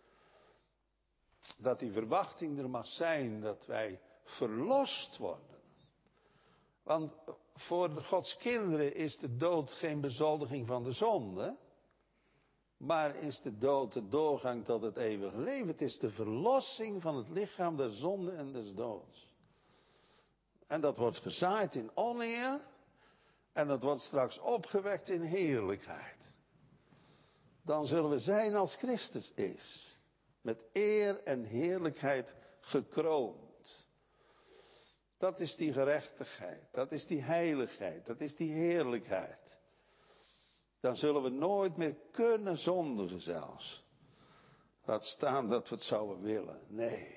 Dat die verwachting er mag zijn dat wij verlost worden. Want voor Gods kinderen is de dood geen bezoldiging van de zonde. Maar is de dood de doorgang tot het eeuwige leven. Het is de verlossing van het lichaam der zonde en des doods. En dat wordt gezaaid in oneer. En dat wordt straks opgewekt in heerlijkheid. Dan zullen we zijn als Christus is. Met eer en heerlijkheid gekroond. Dat is die gerechtigheid. Dat is die heiligheid. Dat is die heerlijkheid. Dan zullen we nooit meer kunnen zondigen zelfs. Laat staan dat we het zouden willen. Nee.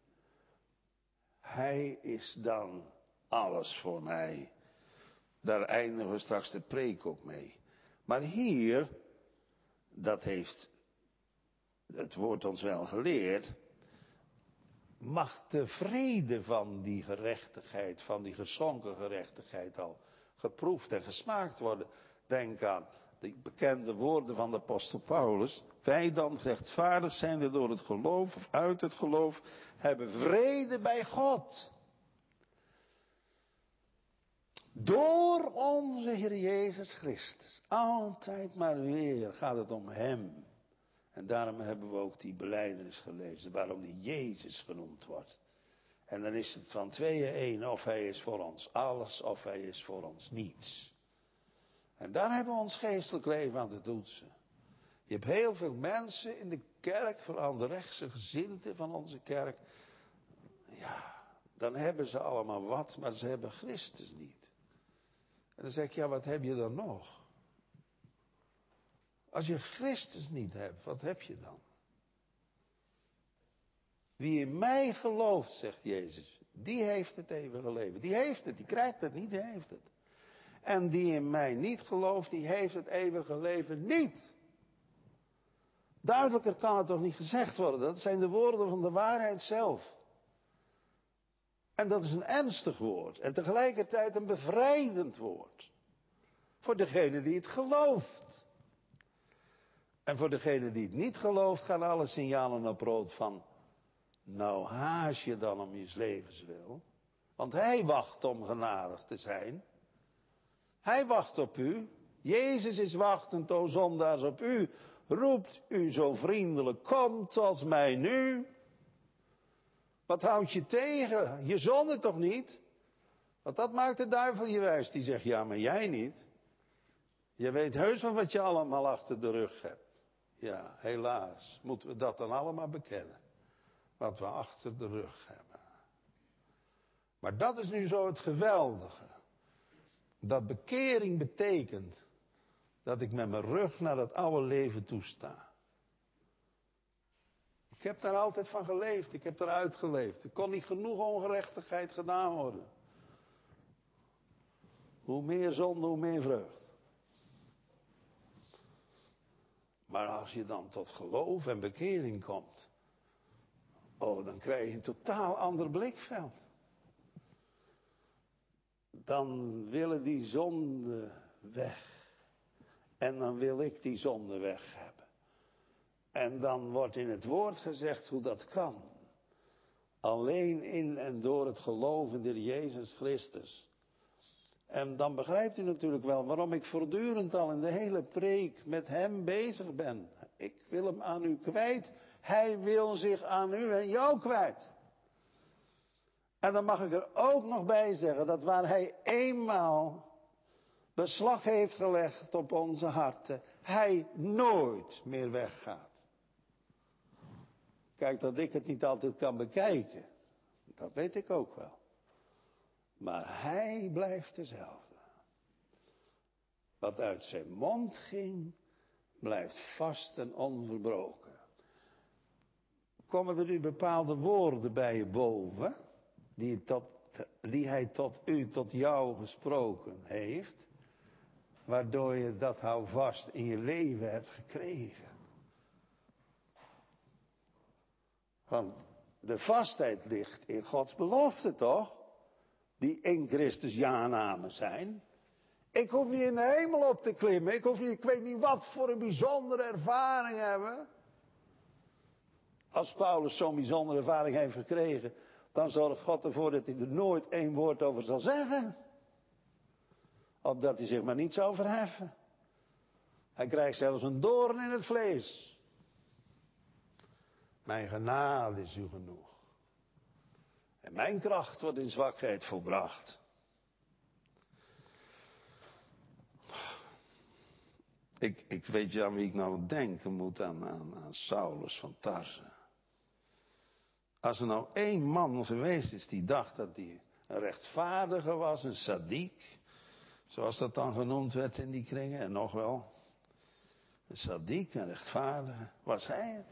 Hij is dan alles voor mij. Daar eindigen we straks de preek ook mee. Maar hier, dat heeft het woord ons wel geleerd, mag de vrede van die gerechtigheid, van die geschonken gerechtigheid al geproefd en gesmaakt worden. Denk aan de bekende woorden van de apostel Paulus. Wij dan rechtvaardig zijnde door het geloof of uit het geloof hebben vrede bij God. Door onze Heer Jezus Christus. Altijd maar weer gaat het om Hem. En daarom hebben we ook die belijdenis gelezen, waarom die Jezus genoemd wordt. En dan is het van tweeën één, of Hij is voor ons alles, of Hij is voor ons niets. En daar hebben we ons geestelijk leven aan te toetsen. Je hebt heel veel mensen in de kerk, vooral de rechtse gezinten van onze kerk. Ja, dan hebben ze allemaal wat, maar ze hebben Christus niet. En dan zeg ik, ja, wat heb je dan nog? Als je Christus niet hebt, wat heb je dan? Wie in mij gelooft, zegt Jezus, die heeft het eeuwige leven. Die heeft het, die krijgt het niet, die heeft het. En die in mij niet gelooft, die heeft het eeuwige leven niet. Duidelijker kan het toch niet gezegd worden. Dat zijn de woorden van de waarheid zelf. En dat is een ernstig woord. En tegelijkertijd een bevrijdend woord. Voor degene die het gelooft. En voor degene die het niet gelooft, gaan alle signalen naar brood van, nou haast je dan om je levenswil. Want Hij wacht om genadig te zijn. Hij wacht op u. Jezus is wachtend, o zondaars, op u. Roept u zo vriendelijk, kom tot mij nu. Wat houdt je tegen? Je zonde toch niet? Want dat maakt de duivel je wijs. Die zegt, ja, maar jij niet. Je weet heus wel wat je allemaal achter de rug hebt. Ja, helaas moeten we dat dan allemaal bekennen. Wat we achter de rug hebben. Maar dat is nu zo het geweldige. Dat bekering betekent dat ik met mijn rug naar het oude leven toesta. Ik heb daar altijd van geleefd. Ik heb eruit geleefd. Er kon niet genoeg ongerechtigheid gedaan worden. Hoe meer zonde, hoe meer vreugd. Maar als je dan tot geloof en bekering komt. Oh, dan krijg je een totaal ander blikveld. Dan willen die zonde weg. En dan wil ik die zonde weg hebben. En dan wordt in het woord gezegd hoe dat kan. Alleen in en door het geloven in Jezus Christus. En dan begrijpt u natuurlijk wel waarom ik voortdurend al in de hele preek met Hem bezig ben. Ik wil Hem aan u kwijt. Hij wil zich aan u en jou kwijt. En dan mag ik er ook nog bij zeggen dat waar hij eenmaal beslag heeft gelegd op onze harten, hij nooit meer weggaat. Kijk, dat ik het niet altijd kan bekijken, dat weet ik ook wel. Maar hij blijft dezelfde. Wat uit zijn mond ging, blijft vast en onverbroken. Komen er nu bepaalde woorden bij je boven, die, tot, die hij tot u, tot jou gesproken heeft, waardoor je dat houvast in je leven hebt gekregen? Want de vastheid ligt in Gods belofte, toch? Die in Christus ja-namen zijn. Ik hoef niet in de hemel op te klimmen. Ik hoef niet, ik weet niet wat voor een bijzondere ervaring hebben. Als Paulus zo'n bijzondere ervaring heeft gekregen, dan zorgt God ervoor dat hij er nooit één woord over zal zeggen. Opdat hij zich maar niet zou verheffen. Hij krijgt zelfs een doorn in het vlees. Mijn genade is u genoeg. En mijn kracht wordt in zwakheid volbracht. Ik, ik weet je aan wie ik nou denken moet, aan, aan, aan Saulus van Tarse. Als er nou één man geweest is die dacht dat hij een rechtvaardige was, een sadiek, zoals dat dan genoemd werd in die kringen, en nog wel, een sadiek, een rechtvaardige, was hij het.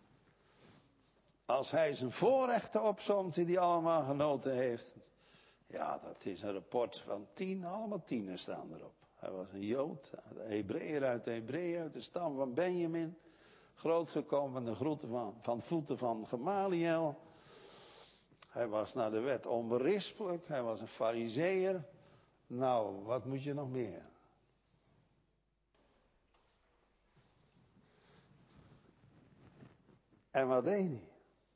Als hij zijn voorrechten opzomt die hij allemaal genoten heeft, ja, dat is een rapport van tien, allemaal tienen staan erop. Hij was een Jood, een Hebreeër uit de Hebreeën, uit de stam van Benjamin. Grootgekomen van de groeten van, van voeten van Gamaliel. Hij was naar de wet onberispelijk, hij was een Farizeeër. Nou, wat moet je nog meer? En wat deed hij?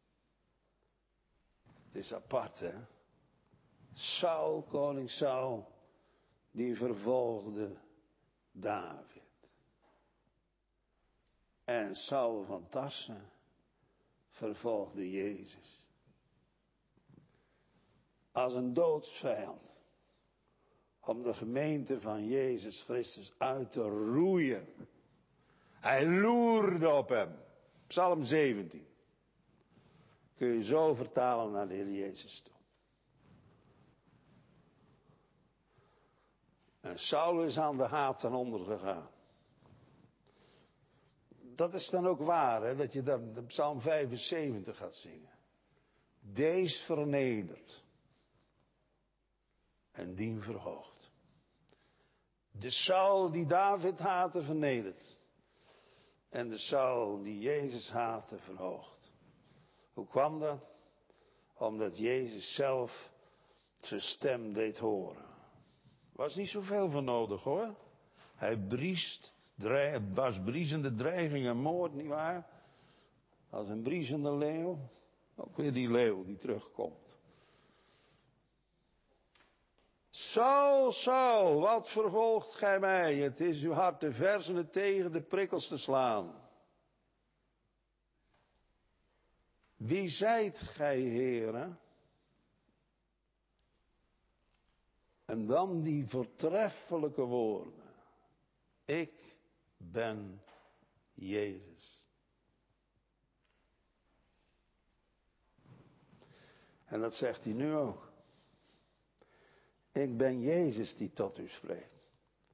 Het is apart, hè? Saul, koning Saul, die vervolgde David. En Saul van Tarse vervolgde Jezus. Als een doodsvijand. Om de gemeente van Jezus Christus uit te roeien. Hij loerde op hem. Psalm zeventien. Kun je zo vertalen naar de Heer Jezus toe. En Saul is aan de haat ten onder gegaan. Dat is dan ook waar, hè, dat je dan de Psalm vijfenzeventig gaat zingen. Dees vernederd. En dien verhoogd. De Saul die David haatte vernederd. En de Saul die Jezus haatte verhoogd. Hoe kwam dat? Omdat Jezus zelf zijn stem deed horen. Was niet zoveel voor nodig, hoor. Hij briest, het was briezende dreiging en moord, nietwaar? Als een briezende leeuw. Ook weer die leeuw die terugkomt. Saul, Saul, wat vervolgt gij mij? Het is uw hart te versenen tegen de prikkels te slaan. Wie zijt gij, Heere? En dan die voortreffelijke woorden. Ik ben Jezus. En dat zegt hij nu ook. Ik ben Jezus die tot u spreekt.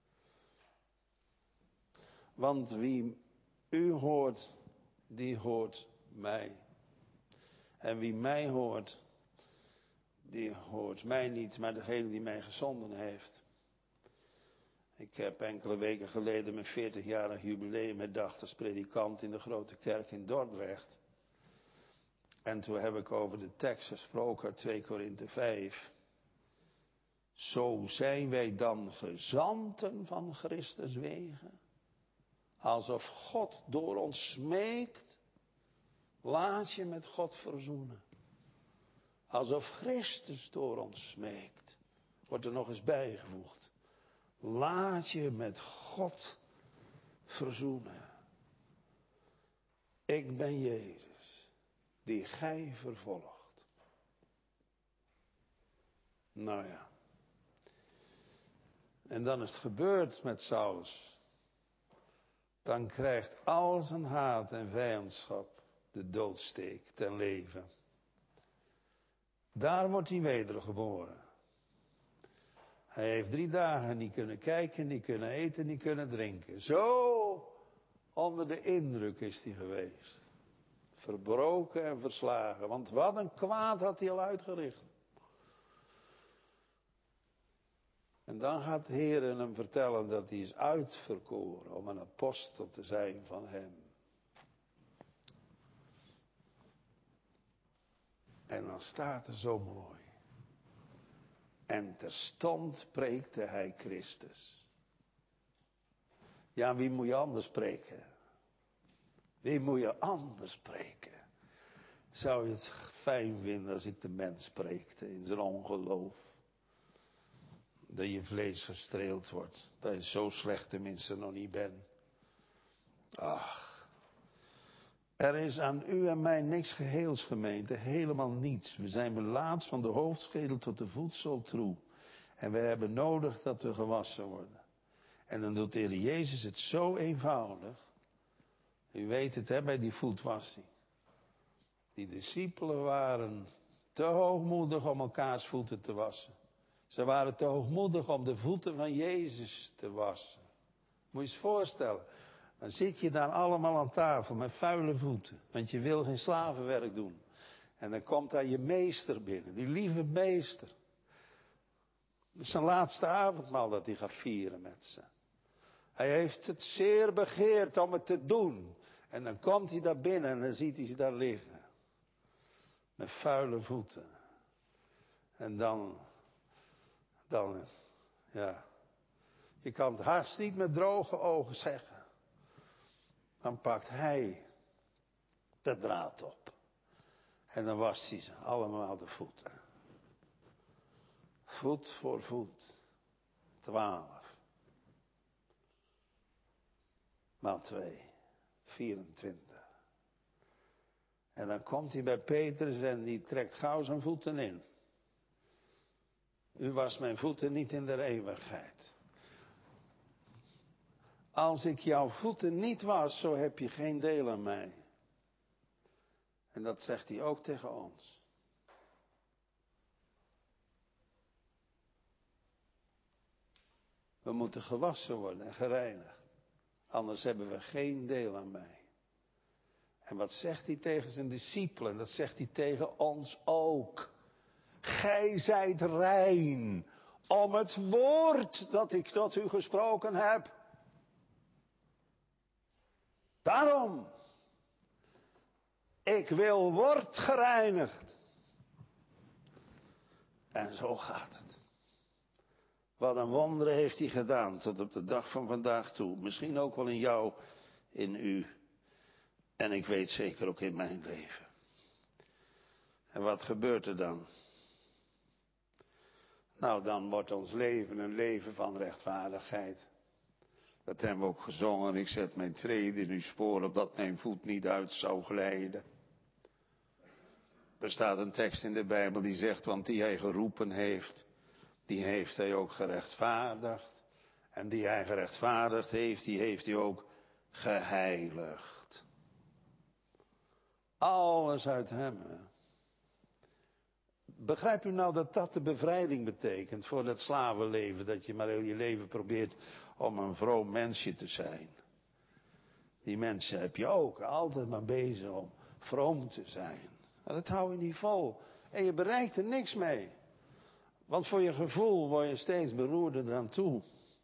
Want wie u hoort, die hoort mij. En wie mij hoort, die hoort mij niet, maar degene die mij gezonden heeft. Ik heb enkele weken geleden mijn veertigjarig jubileum herdacht als predikant in de grote kerk in Dordrecht. En toen heb ik over de tekst gesproken uit twee Korinthe vijf. Zo zijn wij dan gezanten van Christus wegen. Alsof God door ons smeekt. Laat je met God verzoenen. Alsof Christus door ons smeekt. Wordt er nog eens bijgevoegd. Laat je met God verzoenen. Ik ben Jezus, die gij vervolgt. Nou ja. En dan is het gebeurd met Saulus. Dan krijgt al zijn haat en vijandschap de doodsteek ten leven. Daar wordt hij wedergeboren. Hij heeft drie dagen niet kunnen kijken, niet kunnen eten, niet kunnen drinken. Zo onder de indruk is hij geweest. Verbroken en verslagen. Want wat een kwaad had hij al uitgericht. En dan gaat de Heer hem vertellen dat hij is uitverkoren om een apostel te zijn van hem. En dan staat er zo mooi. En terstond preekte hij Christus. Ja, wie moet je anders spreken? Wie moet je anders spreken? Zou je het fijn vinden als ik de mens spreekte in zijn ongeloof? Dat je vlees gestreeld wordt. Dat je zo slecht tenminste nog niet bent. Ach. Er is aan u en mij niks geheels, gemeente. Helemaal niets. We zijn belaatst van de hoofdschedel tot de voetzool toe. En we hebben nodig dat we gewassen worden. En dan doet de Heer Jezus het zo eenvoudig. U weet het, hè, bij die voetwassing. Die discipelen waren te hoogmoedig om elkaars voeten te wassen. Ze waren te hoogmoedig om de voeten van Jezus te wassen. Moet je eens voorstellen. Dan zit je daar allemaal aan tafel met vuile voeten. Want je wil geen slavenwerk doen. En dan komt daar je meester binnen. Die lieve meester. Het is zijn laatste avondmaal dat hij gaat vieren met ze. Hij heeft het zeer begeerd om het te doen. En dan komt hij daar binnen en dan ziet hij ze daar liggen. Met vuile voeten. En dan... Dan, ja, je kan het haast niet met droge ogen zeggen. Dan pakt hij de draad op. En dan wast hij ze allemaal de voeten. Voet voor voet. Twaalf. Maal twee. Vierentwintig. En dan komt hij bij Petrus en die trekt gauw zijn voeten in. U was mijn voeten niet in de eeuwigheid. Als ik jouw voeten niet was, zo heb je geen deel aan mij. En dat zegt hij ook tegen ons. We moeten gewassen worden en gereinigd. Anders hebben we geen deel aan mij. En wat zegt hij tegen zijn discipelen? Dat zegt hij tegen ons ook. Gij zijt rein om het woord dat ik tot u gesproken heb. Daarom, ik wil word gereinigd. En zo gaat het. Wat een wonderen heeft hij gedaan tot op de dag van vandaag toe. Misschien ook wel in jou, in u. En ik weet zeker ook in mijn leven. En wat gebeurt er dan? Nou, dan wordt ons leven een leven van rechtvaardigheid. Dat hebben we ook gezongen. Ik zet mijn treden in uw spoor, opdat mijn voet niet uit zou glijden. Er staat een tekst in de Bijbel die zegt, want die hij geroepen heeft, die heeft hij ook gerechtvaardigd. En die hij gerechtvaardigd heeft, die heeft hij ook geheiligd. Alles uit hem. Hè? Begrijpt u nou dat dat de bevrijding betekent voor dat slavenleven, dat je maar heel je leven probeert om een vroom mensje te zijn. Die mensen heb je ook, altijd maar bezig om vroom te zijn. Maar dat hou je niet vol. En je bereikt er niks mee. Want voor je gevoel word je steeds beroerder eraan toe.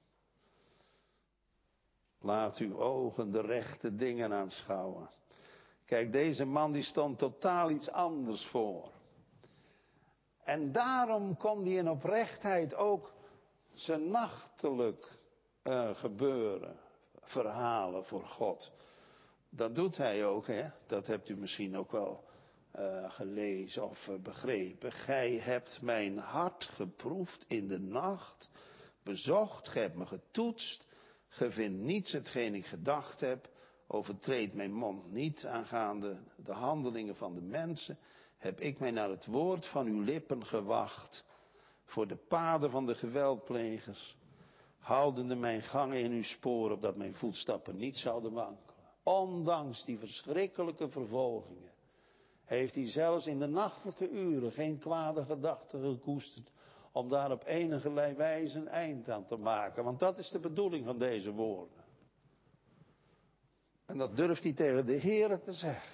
Laat uw ogen de rechte dingen aanschouwen. Kijk, deze man die stond totaal iets anders voor. En daarom kon hij in oprechtheid ook zijn nachtelijk uh, gebeuren verhalen voor God. Dat doet hij ook, hè? Dat hebt u misschien ook wel uh, gelezen of uh, begrepen. Gij hebt mijn hart geproefd in de nacht, bezocht, gij hebt me getoetst, gij vindt niets hetgeen ik gedacht heb, overtreed mijn mond niet aangaande de handelingen van de mensen, heb ik mij naar het woord van uw lippen gewacht. voor de paden van de geweldplegers, houdende mijn gangen in uw sporen, opdat mijn voetstappen niet zouden wankelen. Ondanks die verschrikkelijke vervolgingen heeft hij zelfs in de nachtelijke uren geen kwade gedachten gekoesterd om daar op enige wijze een eind aan te maken. Want dat is de bedoeling van deze woorden. En dat durft hij tegen de Heere te zeggen.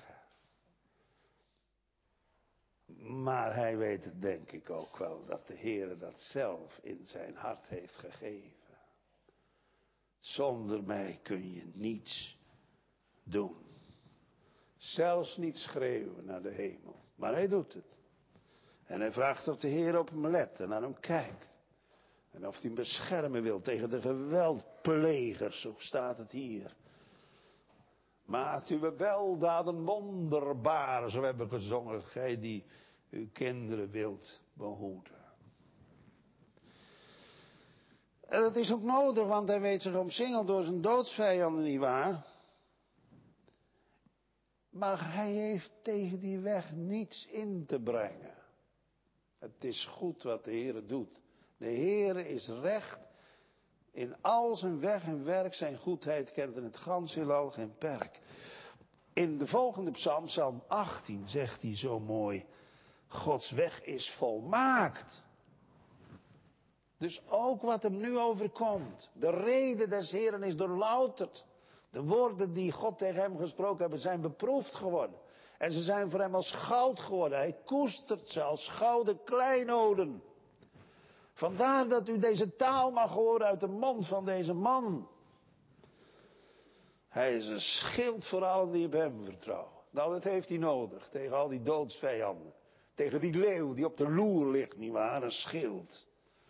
Maar hij weet het denk ik ook wel, dat de Heere dat zelf in zijn hart heeft gegeven. Zonder mij kun je niets doen. Zelfs niet schreeuwen naar de hemel. Maar hij doet het. En hij vraagt of de Heer op hem let en naar hem kijkt. En of hij hem beschermen wil tegen de geweldplegers, zo staat het hier. Maakt uw weldaden wonderbaar, zo hebben we gezongen, gij die uw kinderen wilt behoeden. En dat is ook nodig, want hij weet zich omsingeld door zijn doodsvijanden, nietwaar? Maar hij heeft tegen die weg niets in te brengen. Het is goed wat de Heere doet. De Heere is recht. In al zijn weg en werk, zijn goedheid kent in het ganse heelal geen perk. In de volgende psalm, psalm achttien, zegt hij zo mooi: Gods weg is volmaakt. Dus ook wat hem nu overkomt. De rede des Heeren is doorlouterd. De woorden die God tegen hem gesproken hebben zijn beproefd geworden. En ze zijn voor hem als goud geworden. Hij koestert ze als gouden kleinoden. Vandaar dat u deze taal mag horen uit de mond van deze man. Hij is een schild voor allen die op hem vertrouwen. Nou, dat heeft hij nodig tegen al die doodsvijanden. Tegen die leeuw die op de loer ligt, nietwaar? Een schild.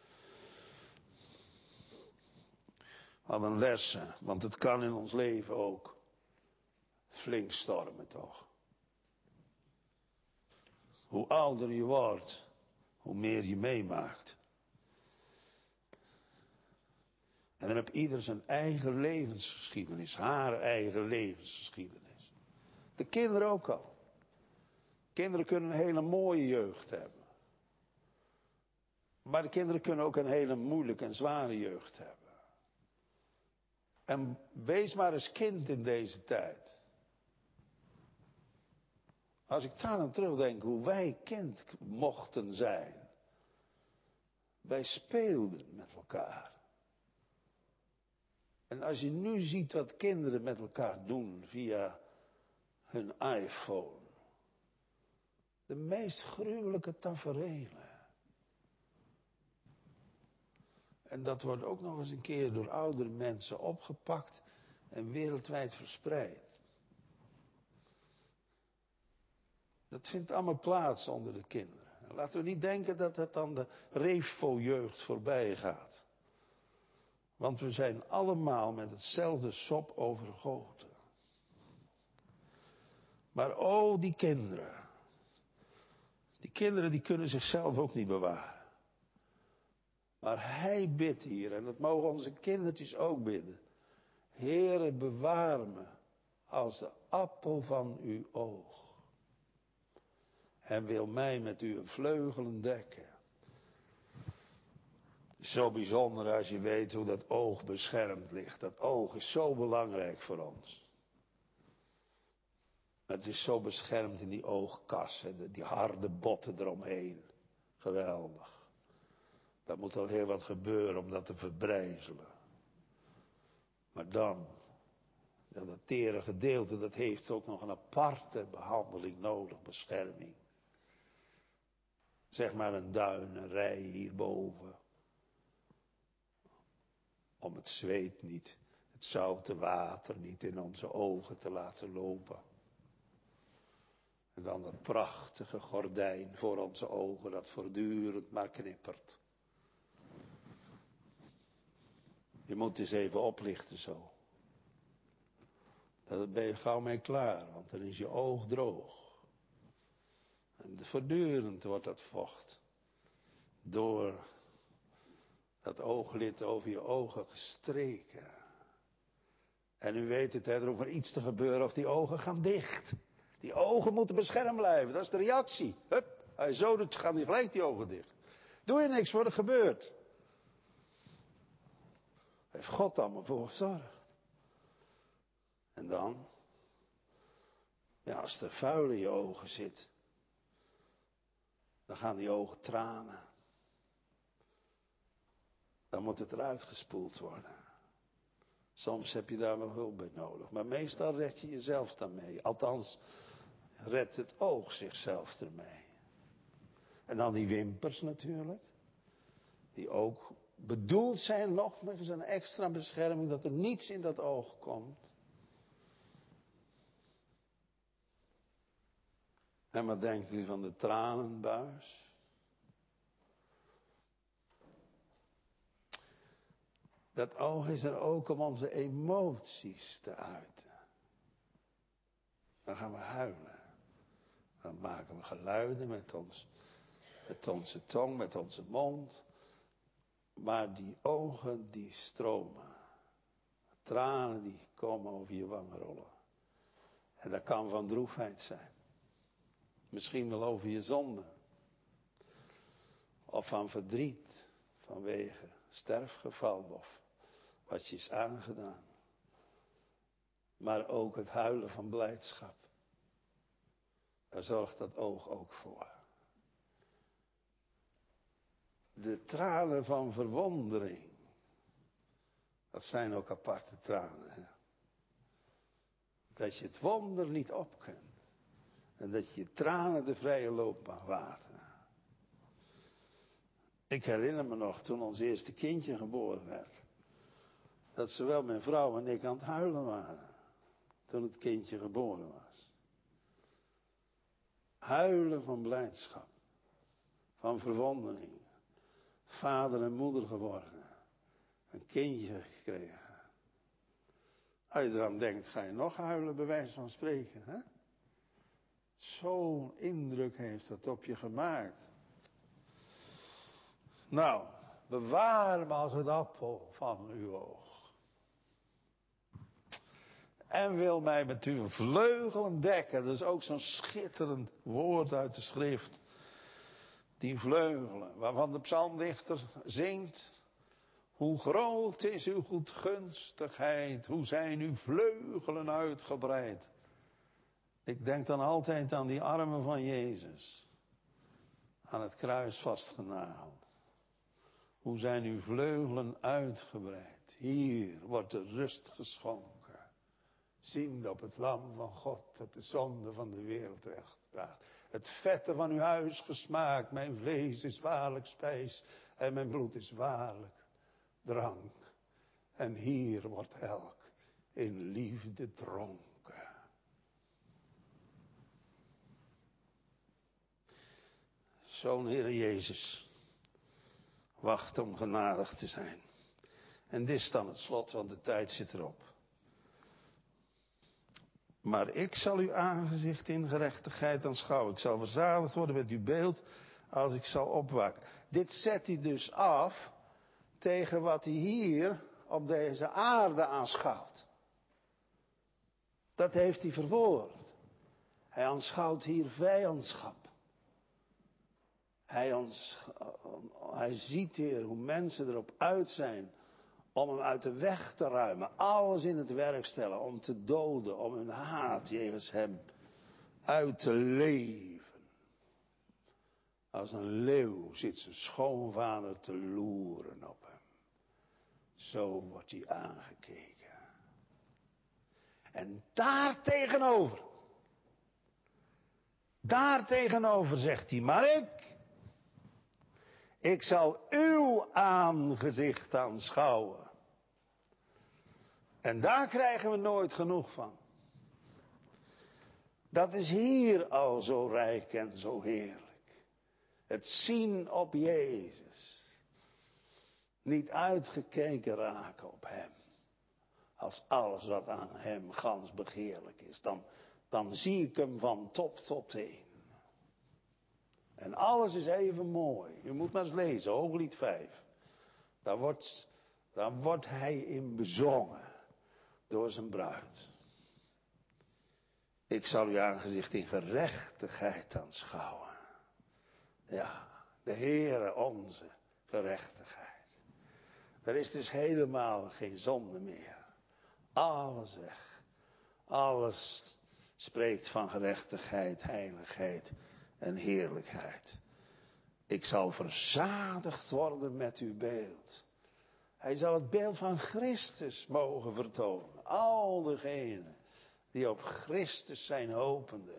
Wat een lessen, want het kan in ons leven ook flink stormen, toch? Hoe ouder je wordt, hoe meer je meemaakt. En dan heb ieder zijn eigen levensgeschiedenis, haar eigen levensgeschiedenis. De kinderen ook al. Kinderen kunnen een hele mooie jeugd hebben. Maar de kinderen kunnen ook een hele moeilijke en zware jeugd hebben. En wees maar eens kind in deze tijd. Als ik daar aan terugdenk hoe wij kind mochten zijn. Wij speelden met elkaar. En als je nu ziet wat kinderen met elkaar doen via hun iPhone. De meest gruwelijke taferelen. En dat wordt ook nog eens een keer door oudere mensen opgepakt en wereldwijd verspreid. Dat vindt allemaal plaats onder de kinderen. En laten we niet denken dat het aan de Revo-jeugd voorbij gaat. Want we zijn allemaal met hetzelfde sop overgoten. Maar oh, die kinderen. Die kinderen die kunnen zichzelf ook niet bewaren. Maar hij bidt hier, en dat mogen onze kindertjes ook bidden. Heere, bewaar me als de appel van uw oog. En wil mij met uw vleugelen dekken. Zo bijzonder als je weet hoe dat oog beschermd ligt. Dat oog is zo belangrijk voor ons. Het is zo beschermd in die oogkas, die harde botten eromheen. Geweldig. Dat moet al heel wat gebeuren om dat te verbrijzelen. Maar dan, ja, dat tere gedeelte, dat heeft ook nog een aparte behandeling nodig, bescherming. Zeg maar een duin, een rij hierboven. Om het zweet niet, het zoute water niet in onze ogen te laten lopen. En dan dat prachtige gordijn voor onze ogen dat voortdurend maar knippert. Je moet eens even oplichten zo. Daar ben je gauw mee klaar, want dan is je oog droog. En voortdurend wordt dat vocht door dat ooglid over je ogen gestreken. En u weet het, hè, er hoeft maar iets te gebeuren of die ogen gaan dicht. Die ogen moeten beschermd blijven, dat is de reactie. Hup, hij zo doet, gaan die gelijk die ogen dicht. Doe je niks voor er gebeurt. Heeft God allemaal voor gezorgd. En dan, ja, als er vuil in je ogen zit, dan gaan die ogen tranen. Dan moet het eruit gespoeld worden. Soms heb je daar wel hulp bij nodig. Maar meestal red je jezelf daarmee. Althans, redt het oog zichzelf ermee. En dan die wimpers natuurlijk. Die ook bedoeld zijn nog met een extra bescherming. Dat er niets in dat oog komt. En wat denkt u van de tranenbuis? Dat oog is er ook om onze emoties te uiten. Dan gaan we huilen. Dan maken we geluiden met, ons, met onze tong, met onze mond. Maar die ogen die stromen. Tranen die komen over je wangen rollen. En dat kan van droefheid zijn. Misschien wel over je zonde. Of van verdriet. Vanwege sterfgeval of wat je is aangedaan. Maar ook het huilen van blijdschap. Daar zorgt dat oog ook voor. De tranen van verwondering. Dat zijn ook aparte tranen. Hè? Dat je het wonder niet op kunt. En dat je tranen de vrije loop mag laten. Ik herinner me nog toen ons eerste kindje geboren werd. Dat zowel mijn vrouw en ik aan het huilen waren. Toen het kindje geboren was. Huilen van blijdschap. Van verwondering. Vader en moeder geworden. Een kindje gekregen. Als je eraan denkt, ga je nog huilen, bij wijze van spreken. Hè? Zo'n indruk heeft dat op je gemaakt. Nou, bewaar me als het appel van uw oog. En wil mij met uw vleugelen dekken. Dat is ook zo'n schitterend woord uit de schrift. Die vleugelen, waarvan de psalmdichter zingt. Hoe groot is uw goedgunstigheid, hoe zijn uw vleugelen uitgebreid. Ik denk dan altijd aan die armen van Jezus. Aan het kruis vastgenageld. Hoe zijn uw vleugelen uitgebreid. Hier wordt de rust geschonken. Ziend op het lam van God dat de zonde van de wereld wegdraagt. Het vette van uw huis gesmaakt. Mijn vlees is waarlijk spijs en mijn bloed is waarlijk drank. En hier wordt elk in liefde dronken. Zo'n Heer Jezus wacht om genadig te zijn. En dit is dan het slot, want de tijd zit erop. Maar ik zal uw aangezicht in gerechtigheid aanschouwen. Ik zal verzadigd worden met uw beeld als ik zal opwaken. Dit zet hij dus af tegen wat hij hier op deze aarde aanschouwt. Dat heeft hij verwoord. Hij aanschouwt hier vijandschap. Hij, ons, hij ziet hier hoe mensen erop uit zijn om hem uit de weg te ruimen. Alles in het werk stellen om te doden, om hun haat jegens hem uit te leven. Als een leeuw zit zijn schoonvader te loeren op hem. Zo wordt hij aangekeken. En daar tegenover, daar tegenover zegt hij, maar ik, ik zal uw aangezicht aanschouwen. En daar krijgen we nooit genoeg van. Dat is hier al zo rijk en zo heerlijk. Het zien op Jezus. Niet uitgekeken raken op hem. Als alles wat aan hem gans begeerlijk is. Dan, dan zie ik hem van top tot teen. En alles is even mooi. U moet maar eens lezen, Hooglied vijf. Daar wordt, daar wordt hij in bezongen. Door zijn bruid. Ik zal uw aangezicht in gerechtigheid aanschouwen. Ja, De Heere onze gerechtigheid. Er is dus helemaal geen zonde meer. Alles weg. Alles spreekt van gerechtigheid, heiligheid en heerlijkheid. Ik zal verzadigd worden met uw beeld. Hij zal het beeld van Christus mogen vertonen. Al degenen die op Christus zijn hopende.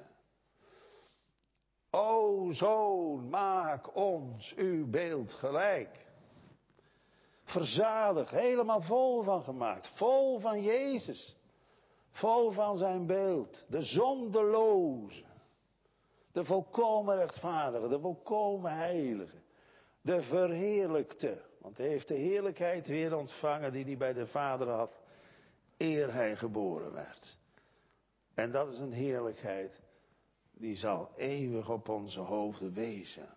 O Zoon, maak ons uw beeld gelijk. Verzadigd, helemaal vol van gemaakt. Vol van Jezus. Vol van zijn beeld. De zondeloze. De volkomen rechtvaardige. De volkomen heilige. De verheerlijkte. Want hij heeft de heerlijkheid weer ontvangen die hij bij de Vader had. Eer hij geboren werd. En dat is een heerlijkheid. Die zal eeuwig op onze hoofden wezen.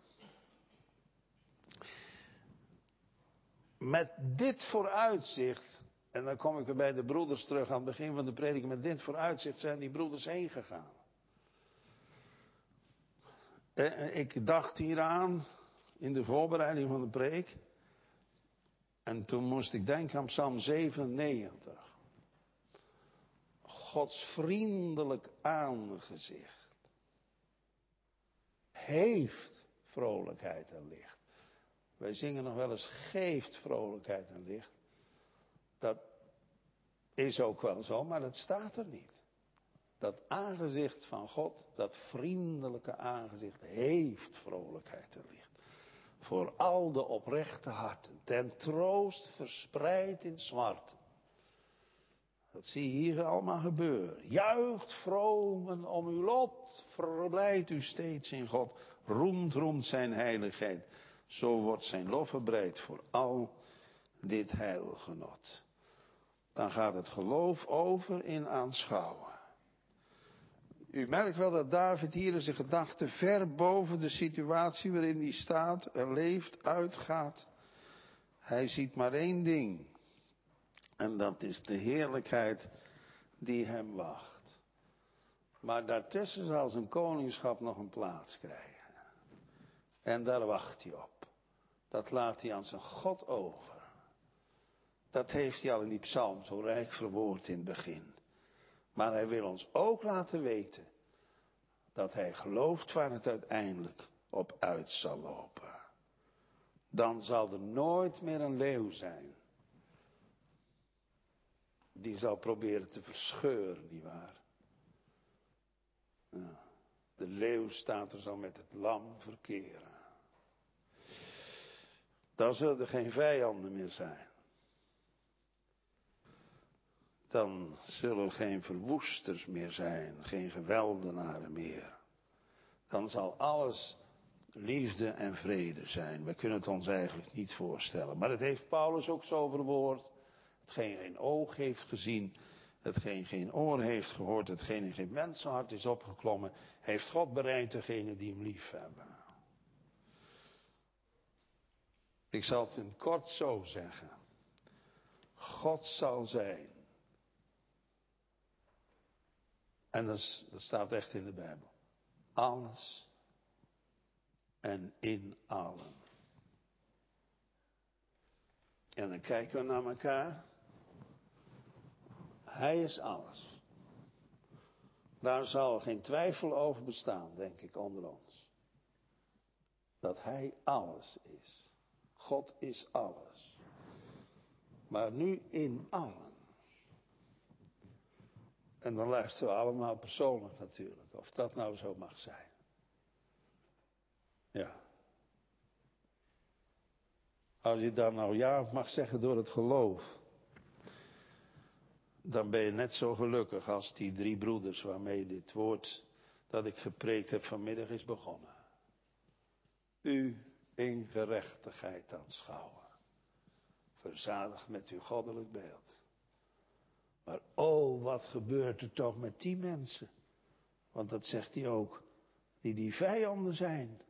Met dit vooruitzicht. En dan kom ik weer bij de broeders terug aan het begin van de prediking. Met dit vooruitzicht zijn die broeders heen gegaan. En ik dacht hieraan in de voorbereiding van de preek. En toen moest ik denken aan Psalm zevenennegentig. Gods vriendelijk aangezicht heeft vrolijkheid en licht. Wij zingen nog wel eens geeft vrolijkheid en licht. Dat is ook wel zo, maar dat staat er niet. Dat aangezicht van God, dat vriendelijke aangezicht, heeft vrolijkheid en licht. Voor al de oprechte harten, ten troost verspreid in smart. Dat zie je hier allemaal gebeuren. Juicht vromen om uw lot, verblijdt u steeds in God. Roemt, roemt zijn heiligheid. Zo wordt zijn lof verbreid voor al dit heilgenot. Dan gaat het geloof over in aanschouwen. U merkt wel dat David hier in zijn gedachten ver boven de situatie waarin hij staat en leeft, uitgaat. Hij ziet maar één ding. En dat is de heerlijkheid die hem wacht. Maar daartussen zal zijn koningschap nog een plaats krijgen. En daar wacht hij op. Dat laat hij aan zijn God over. Dat heeft hij al in die psalm zo rijk verwoord in het begin. Maar hij wil ons ook laten weten dat hij gelooft waar het uiteindelijk op uit zal lopen. Dan zal er nooit meer een leeuw zijn. Die zal proberen te verscheuren, nietwaar? Ja, de leeuw staat er zal met het lam verkeren. Dan zullen er geen vijanden meer zijn. Dan zullen er geen verwoesters meer zijn, geen geweldenaren meer. Dan zal alles liefde en vrede zijn. We kunnen het ons eigenlijk niet voorstellen. Maar het heeft Paulus ook zo verwoord. Hetgeen geen oog heeft gezien, hetgeen geen oor heeft gehoord, hetgeen in geen mensenhart is opgeklommen, heeft God bereid degenen die hem lief hebben. Ik zal het in kort zo zeggen. God zal zijn. En dat, is, dat staat echt in de Bijbel. Alles en in allen. En dan kijken we naar elkaar. Hij is alles. Daar zal geen twijfel over bestaan, denk ik, onder ons. Dat hij alles is. God is alles. Maar nu in allen. En dan luisteren we allemaal persoonlijk natuurlijk. Of dat nou zo mag zijn. Ja. Als je dan nou ja mag zeggen door het geloof. Dan ben je net zo gelukkig als die drie broeders waarmee dit woord dat ik gepreekt heb vanmiddag is begonnen. U in gerechtigheid aanschouwen. Verzadigd met uw goddelijk beeld. Maar oh, wat gebeurt er toch met die mensen? Want dat zegt hij ook, die die vijanden zijn.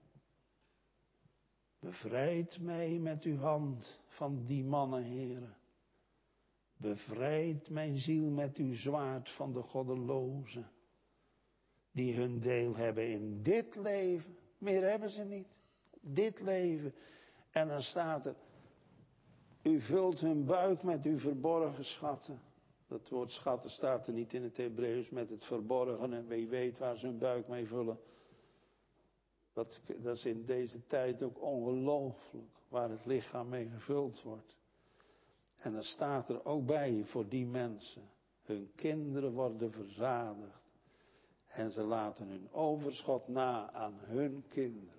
Bevrijd mij met uw hand van die mannen, heren. Bevrijd mijn ziel met uw zwaard van de goddelozen. Die hun deel hebben in dit leven. Meer hebben ze niet. Dit leven. En dan staat er, u vult hun buik met uw verborgen schatten. Dat woord schatten staat er niet in het Hebreeuws met het verborgen. En wie weet waar ze hun buik mee vullen. Dat, dat is in deze tijd ook ongelooflijk. Waar het lichaam mee gevuld wordt. En dan staat er ook bij voor die mensen. Hun kinderen worden verzadigd. En ze laten hun overschot na aan hun kinderen.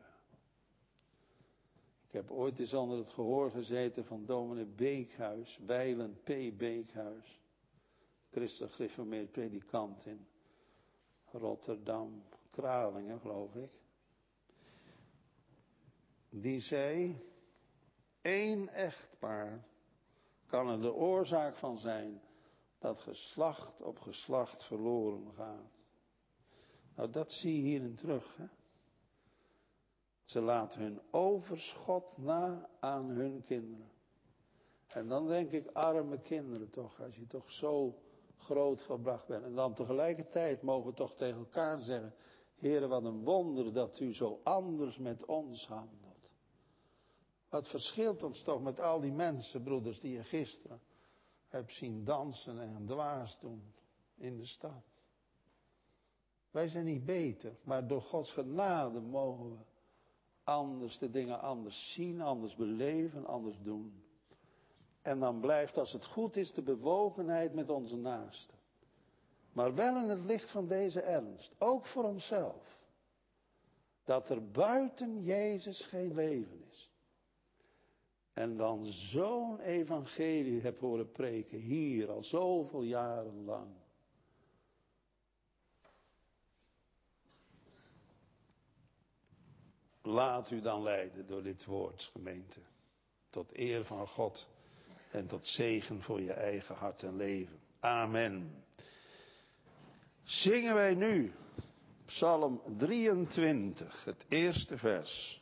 Ik heb ooit eens onder het gehoor gezeten van dominee Beekhuis, Wijlen P. Beekhuis. Christelijk gereformeerd predikant in Rotterdam, Kralingen geloof ik. Die zei, één echtpaar kan er de oorzaak van zijn dat geslacht op geslacht verloren gaat. Nou, dat zie je hierin terug, hè. Ze laten hun overschot na aan hun kinderen. En dan denk ik, arme kinderen toch, als je toch zo groot gebracht bent. En dan tegelijkertijd mogen we toch tegen elkaar zeggen, Heere, wat een wonder dat u zo anders met ons handelt. Wat verschilt ons toch met al die mensen, broeders, die je gisteren hebt zien dansen en dwaas doen in de stad. Wij zijn niet beter, maar door Gods genade mogen we anders de dingen anders zien, anders beleven, anders doen. En dan blijft, als het goed is, de bewogenheid met onze naasten. Maar wel in het licht van deze ernst, ook voor onszelf. Dat er buiten Jezus geen leven is. En dan zo'n evangelie heb horen preken, hier al zoveel jaren lang. Laat u dan leiden door dit woord, gemeente. Tot eer van God en tot zegen voor je eigen hart en leven. Amen. Zingen wij nu Psalm drieëntwintig, het eerste vers.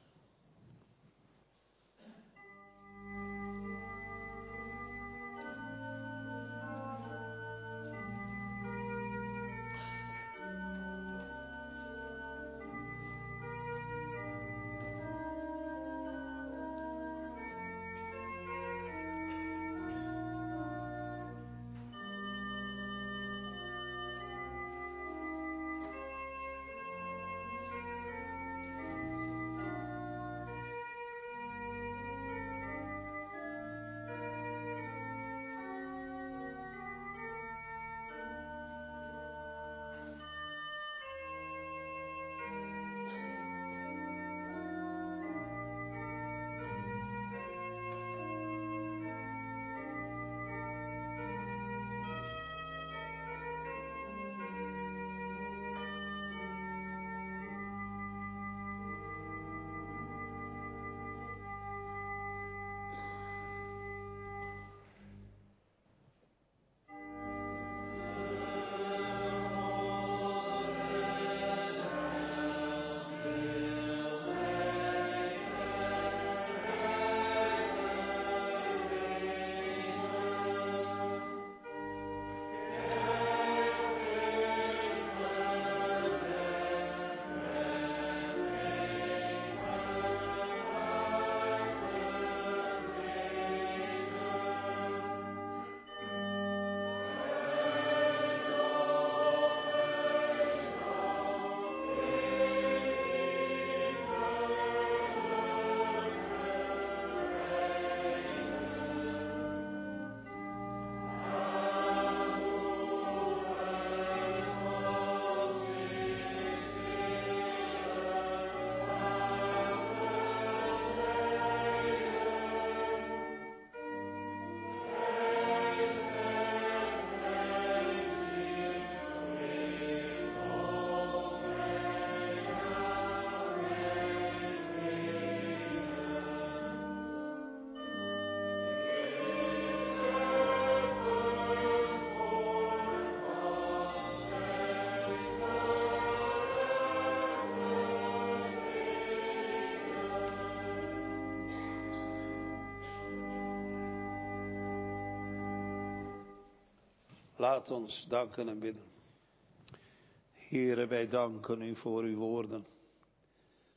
Laat ons danken en bidden. Heere, wij danken u voor uw woorden.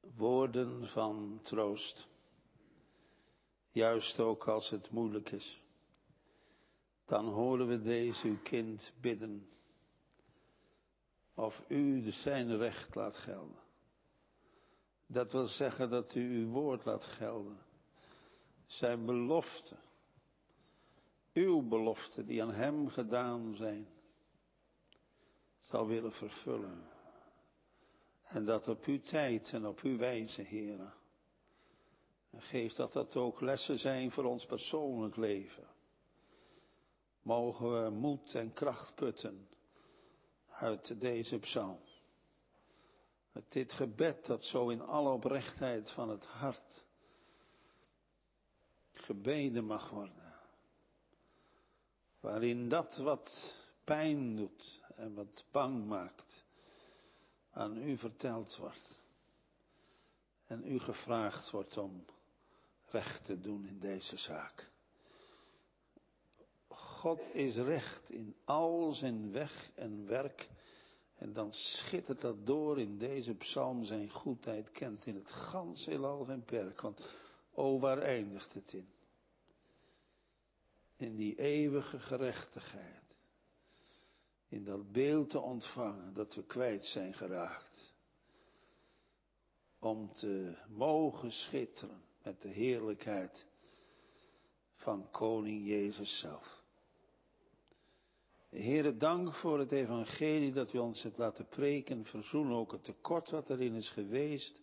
woorden van troost. Juist ook als het moeilijk is. Dan horen we deze uw kind bidden. Of u de zijn recht laat gelden. Dat wil zeggen dat u uw woord laat gelden. Zijn belofte. Uw belofte die aan hem gedaan zijn. Zal willen vervullen. En dat op uw tijd en op uw wijze, Heere. En geef dat dat ook lessen zijn voor ons persoonlijk leven. Mogen we moed en kracht putten uit deze psalm. Met dit gebed dat zo in alle oprechtheid van het hart gebeden mag worden. Waarin dat wat pijn doet en wat bang maakt aan u verteld wordt. En u gevraagd wordt om recht te doen in deze zaak. God is recht in al zijn weg en werk. En dan schittert dat door in deze psalm zijn goedheid kent in het gans heelal en perk. Want o, waar eindigt het in? In die eeuwige gerechtigheid. In dat beeld te ontvangen dat we kwijt zijn geraakt. Om te mogen schitteren met de heerlijkheid van koning Jezus zelf. Heere, dank voor het evangelie dat u ons hebt laten preken. Verzoen ook het tekort wat erin is geweest.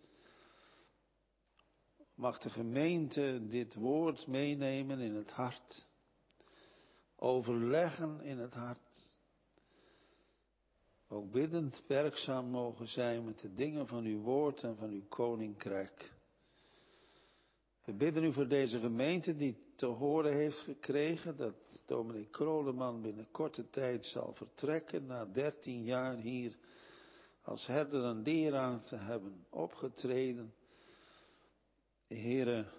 Mag de gemeente dit woord meenemen in het hart. Overleggen in het hart. Ook biddend werkzaam mogen zijn met de dingen van uw woord en van uw koninkrijk. We bidden u voor deze gemeente die te horen heeft gekregen dat dominee Kroleman binnen korte tijd zal vertrekken na dertien jaar hier als herder en leraar te hebben opgetreden. Heere,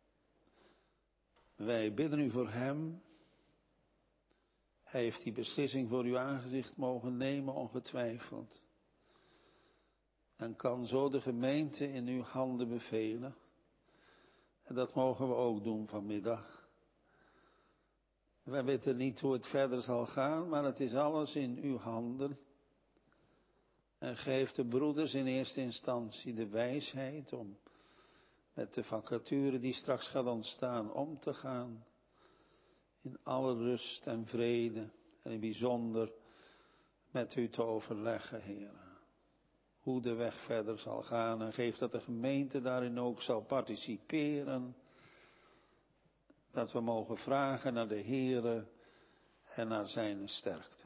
wij bidden u voor hem. Hij heeft die beslissing voor uw aangezicht mogen nemen, ongetwijfeld. En kan zo de gemeente in uw handen bevelen. En dat mogen we ook doen vanmiddag. Wij weten niet hoe het verder zal gaan, maar het is alles in uw handen. En geef de broeders in eerste instantie de wijsheid om met de vacature die straks gaat ontstaan om te gaan. In alle rust en vrede en in het bijzonder met u te overleggen, Heer. Hoe de weg verder zal gaan en geef dat de gemeente daarin ook zal participeren. Dat we mogen vragen naar de Heere en naar zijn sterkte.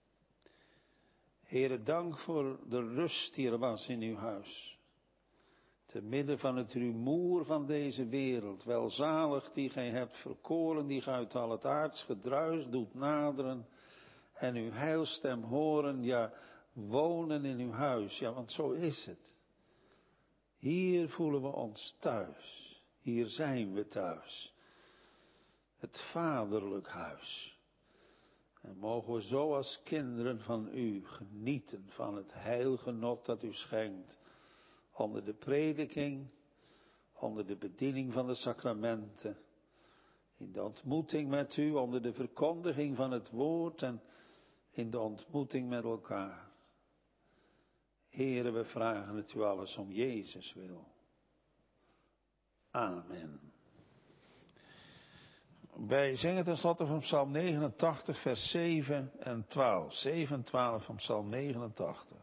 Heere, dank voor de rust die er was in uw huis. Te midden van het rumoer van deze wereld, welzalig die gij hebt verkoren, die gij uit al het aards gedruis doet naderen en uw heilstem horen, ja, wonen in uw huis. Ja, want zo is het. Hier voelen we ons thuis. Hier zijn we thuis. Het vaderlijk huis. En mogen we zo als kinderen van u genieten van het heilgenot dat u schenkt. Onder de prediking, onder de bediening van de sacramenten. In de ontmoeting met u, onder de verkondiging van het woord en in de ontmoeting met elkaar. Heere, we vragen het u alles om Jezus wil. Amen. Wij zingen tenslotte van Psalm negenentachtig, vers zeven en twaalf. zeven en twaalf van Psalm negenentachtig.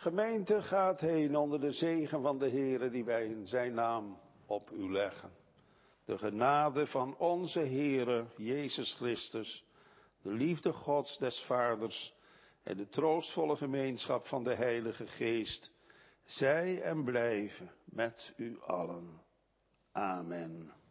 Gemeente, gaat heen onder de zegen van de Heere die wij in zijn naam op u leggen. De genade van onze Heere Jezus Christus, de liefde Gods des Vaders en de troostvolle gemeenschap van de Heilige Geest, zij en blijven met u allen. Amen.